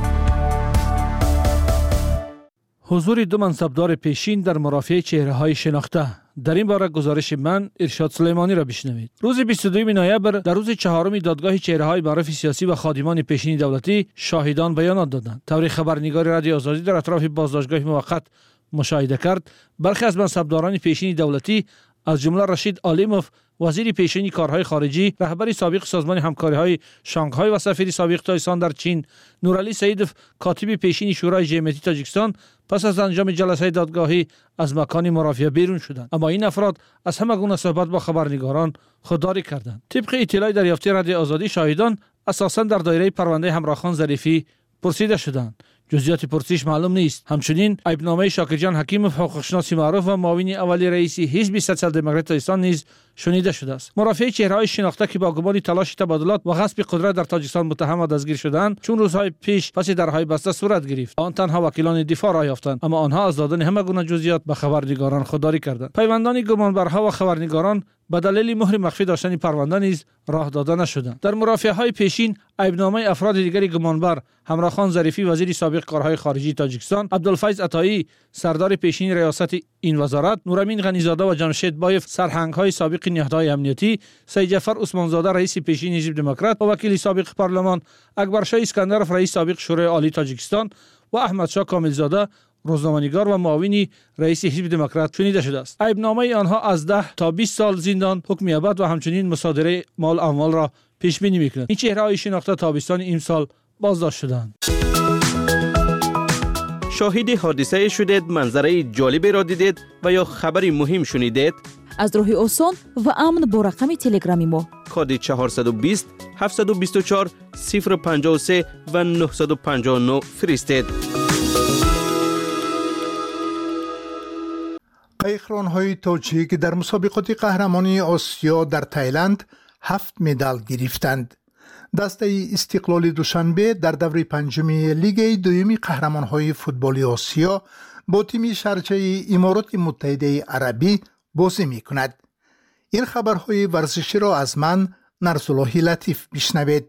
حضور دو منصبدار پیشین در مرافعه چهره‌های شناخته. در این باره گزارش من ارشاد سلیمانی را بشنوید. روز 22 نوامبر در روز چهارم دادگاه چهره‌های معارف سیاسی و خادمان پیشین دولتی شاهدان بیانات دادند. طوری خبرنگار رادیو آزادی در اطراف بازداشتگاه موقت مشاهده کرد برخی از منصبداران پیشین دولتی از جمله رشید عالیموف وزیر پیشین کارهای خارجی، رهبر سابق سازمان همکاری‌های شانگهای و سفیر سابق تایوان در چین، نورعلی سعیدوف کاتب پیشین شورای جمعیتی تاجیکستان پس از انجام جلسه دادگاهی از مکان مرافعه بیرون شدند. اما این افراد از همه گونه صحبت با خبرنگاران خودداری کردند. طبق اطلاع دریافتی رادیو آزادی، شاهدان اساساً در دایره پرونده همراهخان ظریفی پرسیده شدند. جزئیات پرسش معلوم نیست. همچنین عیبنامه شاکرجان حکیموف، حقوقشناس معروف و معاون اولی رئیس حزب سوسیال دموکرات تاجیکستان نیز شنیده شده است. مرافعه چهره‌های شناخته که با گمان تلاش تبادلات و غصب قدرت در تاجیکستان متهم و دستگیر شدند، چون روزهای پیش پس درهای بسته صورت گرفت. آن تنها وکیلان دفاع را یافتند، اما آنها از دادن همه گونه جزئیات به خبرنگاران خودداری کردند. پیوندان گمانبرها و خبرنگاران به دلیل مهر مخفی داشتن پرونده نیز راه داده نشدند. در مرافعه‌های پیشین عیبنامه افراد دیگری گمانبر همراهخان ظریفی وزیر سابق کارهای خارجی تاجیکستان، عبدالفیض عطایی سردار پیشین ریاست این وزارت، نورامین غنیزاده و جمشید بایف سرهنگ‌های سابق سابق نهادهای امنیتی سید جعفر عثمانزاده رئیس پیشین حزب دموکرات و وکیل سابق پارلمان اکبرشاه اسکندرов رئیس سابق شورای عالی تاجیکستان و احمدشاه کاملزاده روزنامه‌نگار و معاون رئیس حزب دموکرات شنیده شده است. عیبنامه آنها از 10 تا 20 سال زندان، حکم ابد و همچنین مصادره مال اموال را پیش بینی می‌کند. این چهره‌های شناخته تابستان امسال بازداشت شدند. شاهد حادثه شدید، منظره جالبی را دیدید و یا خبری مهم شنیدید؟ از راه آسان و امن با رقم تلگرامی ما کد 420 724 053 و 959 فرستید. قایقران‌های تاجیک در مسابقات قهرمانی آسیا در تایلند 7 مدال گرفتند. دسته استقلال دوشنبه در دوره پنجمی لیگ دوم قهرمان‌های فوتبال آسیا با تیم شارجه امارات متحده عربی بازی می‌کند. این خبرهای ورزشی را از من نرسالله لطیف بشنوید.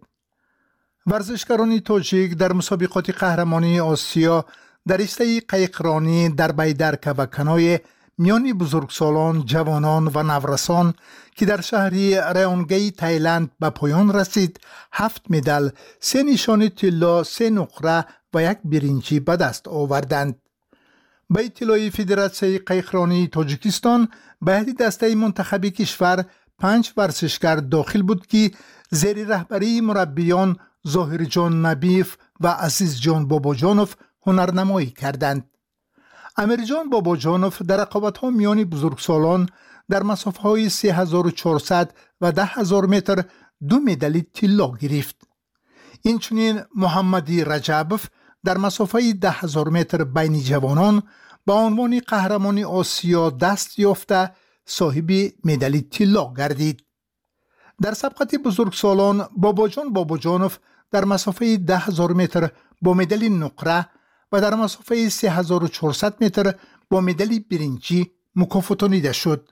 ورزشکاران تاجیک در مسابقات قهرمانی آسیا در رشته قایقرانی در بیدرکه و کنای میان بزرگسالان، جوانان و نورسان که در شهر ریونگی تایلند به پایان رسید 7 مدال، 3 نشان طلا، 3 نقره و 1 برنجی به دست آوردند. به اطلاع فدراسیون قایقرانی تاجیکستان به هیئت دسته منتخب کشور 5 ورزشکار داخل بود که زیر رهبری مربیان ظاهر جان نبیف و عزیز جان باباجانوف هنرنمایی کردند. امیر جان باباجانوف در رقابت‌ها میان بزرگسالان در مسافه‌های 3400 و 10000 متر 2 مدال طلا گرفت. اینچنین محمدی رجبوف در مسافه 10000 متر بین جوانان با عنوان قهرمان آسیا دست یافته صاحب مدال طلا گردید. در سبقت بزرگسالان باباجان باباجانوف در مسافه 10000 متر با مدال نقره و در مسافه 3400 متر با مدال برنجی مکافاتانیده شد.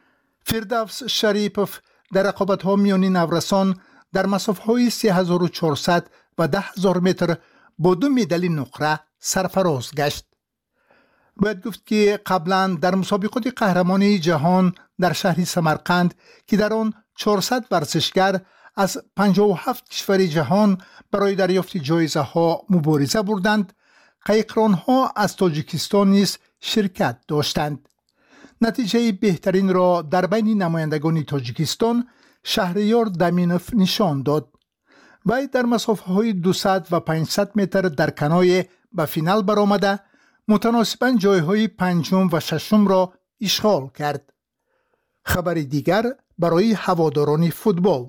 فردوس شریپوف در رقابت‌ها میان نورسان در مسافه‌های 3400 و 10000 متر با 2 مدال نقره سرفراز گشت. باید گفت که قبلا در مسابقات قهرمانی جهان در شهر سمرقند که در آن 400 ورزشکار از 57 کشور جهان برای دریافت جایزه ها مبارزه بردند، قایقران ها از تاجیکستان نیز شرکت داشتند. نتیجه بهترین را در بین نمایندگان تاجیکستان شهریار دامینوف نشان داد. وی در مسافه های 200 و 500 متر در کنای به فینال برآمده متناسباً جایهای پنجم و ششم را اشغال کرد. خبر دیگر برای هواداران فوتبال: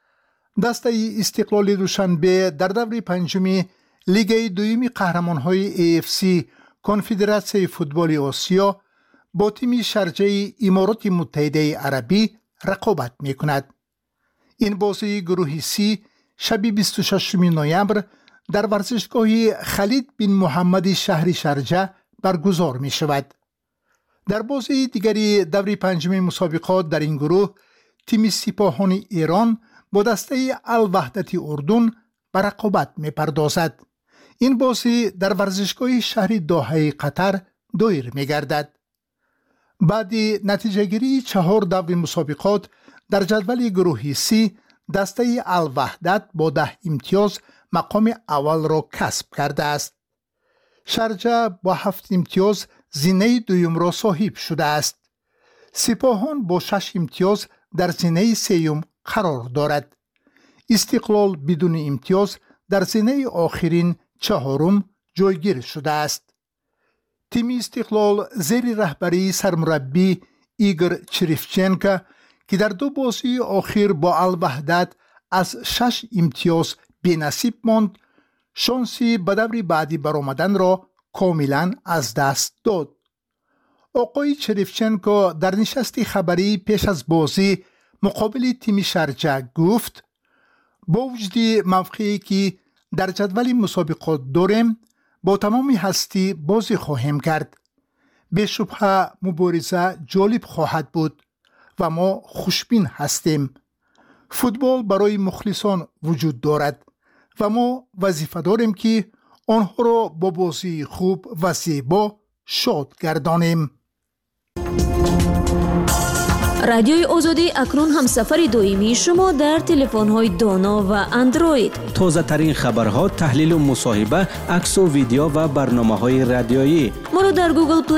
دسته استقلال دوشنبه در دوره پنجمی لیگ دوم قهرمان‌های AFC کنفدراسیون فوتبال آسیا با تیم شارجه امارات متحده عربی رقابت می‌کند. این بازی گروه C شب 26 نوامبر در ورزشگاه خالد بن محمد شهر شارجه برگزار می شود. در بازی دیگری دوره پنجم مسابقات در این گروه تیم سپاهان ایران با دسته الوحدت اردن به رقابت می پردازد. این بازی در ورزشگاه شهر دوحه قطر دایر می گردد. بعد نتیجه گیری 4 دوره مسابقات در جدول گروه C دسته الوحدت با 10 امتیاز مقام اول را کسب کرده است. شارجه با 7 امتیاز زینه دوم را صاحب شده است. سپاهان با 6 امتیاز در زینه سوم قرار دارد. استقلال بدون امتیاز در زینه آخرین چهارم جایگیر شده است. تیم استقلال زیر رهبری سرمربی ایگور چریفچنکو که در 2 بازی آخر با الوحدت از 6 امتیاز بی‌نصیب ماند، شانسی به دور بعدی برآمدن را کاملا از دست داد. آقای چریفچنکو در نشست خبری پیش از بازی مقابل تیم شارجه گفت: با وجود موقعی که در جدول مسابقات داریم با تمام هستی بازی خواهیم کرد. به شبهه مبارزه جالب خواهد بود و ما خوشبین هستیم. فوتبال برای مخلصان وجود دارد و ما وظیفه داریم که آنها را با بازی خوب و زیبا شاد گردانیم. رادیوی آزادی اکنون همسفر دائمی شما در تلفن‌های دانا و اندروید. تازه ترین خبرها، تحلیل و مصاحبه، عکس و ویدیو و برنامه‌های رادیویی. ما رو در گوگل